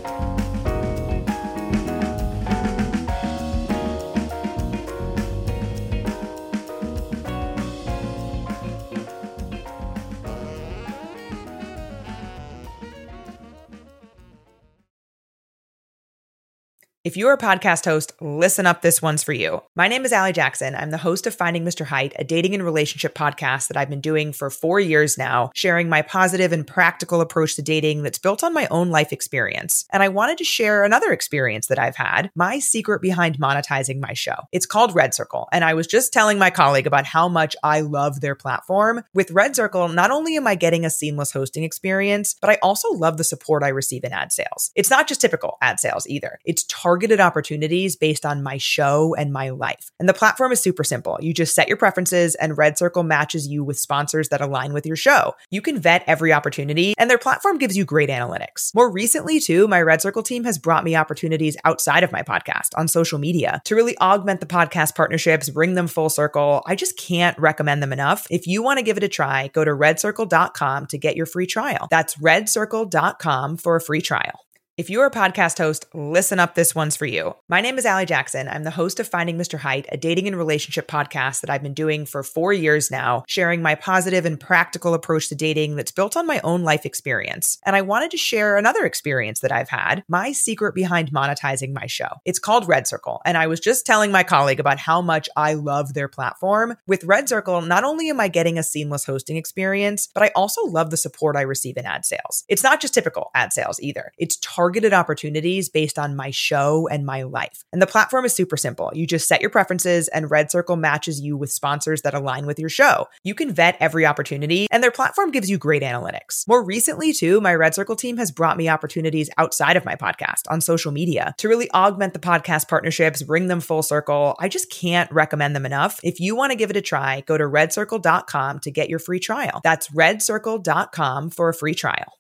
If you're a podcast host, listen up, this one's for you. My name is Allie Jackson. I'm the host of Finding Mister Height, a dating and relationship podcast that I've been doing for four years now, sharing my positive and practical approach to dating that's built on my own life experience. And I wanted to share another experience that I've had, my secret behind monetizing my show. It's called Red Circle, and I was just telling my colleague about how much I love their platform. With Red Circle, not only am I getting a seamless hosting experience, but I also love the support I receive in ad sales. It's not just typical ad sales either. It's targeted opportunities based on my show and my life. And the platform is super simple. You just set your preferences and Red Circle matches you with sponsors that align with your show. You can vet every opportunity and their platform gives you great analytics. More recently too, my Red Circle team has brought me opportunities outside of my podcast on social media to really augment the podcast partnerships, bring them full circle. I just can't recommend them enough. If you want to give it a try, go to red circle dot com to get your free trial. That's red circle dot com for a free trial. If you're a podcast host, listen up, this one's for you. My name is Allie Jackson. I'm the host of Finding Mister Height, a dating and relationship podcast that I've been doing for four years now, sharing my positive and practical approach to dating that's built on my own life experience. And I wanted to share another experience that I've had, my secret behind monetizing my show. It's called Red Circle, and I was just telling my colleague about how much I love their platform. With Red Circle, not only am I getting a seamless hosting experience, but I also love the support I receive in ad sales. It's not just typical ad sales either. It's targeted targeted opportunities based on my show and my life. And the platform is super simple. You just set your preferences and Red Circle matches you with sponsors that align with your show. You can vet every opportunity and their platform gives you great analytics. More recently too, my Red Circle team has brought me opportunities outside of my podcast on social media to really augment the podcast partnerships, bring them full circle. I just can't recommend them enough. If you want to give it a try, go to red circle dot com to get your free trial. That's red circle dot com for a free trial.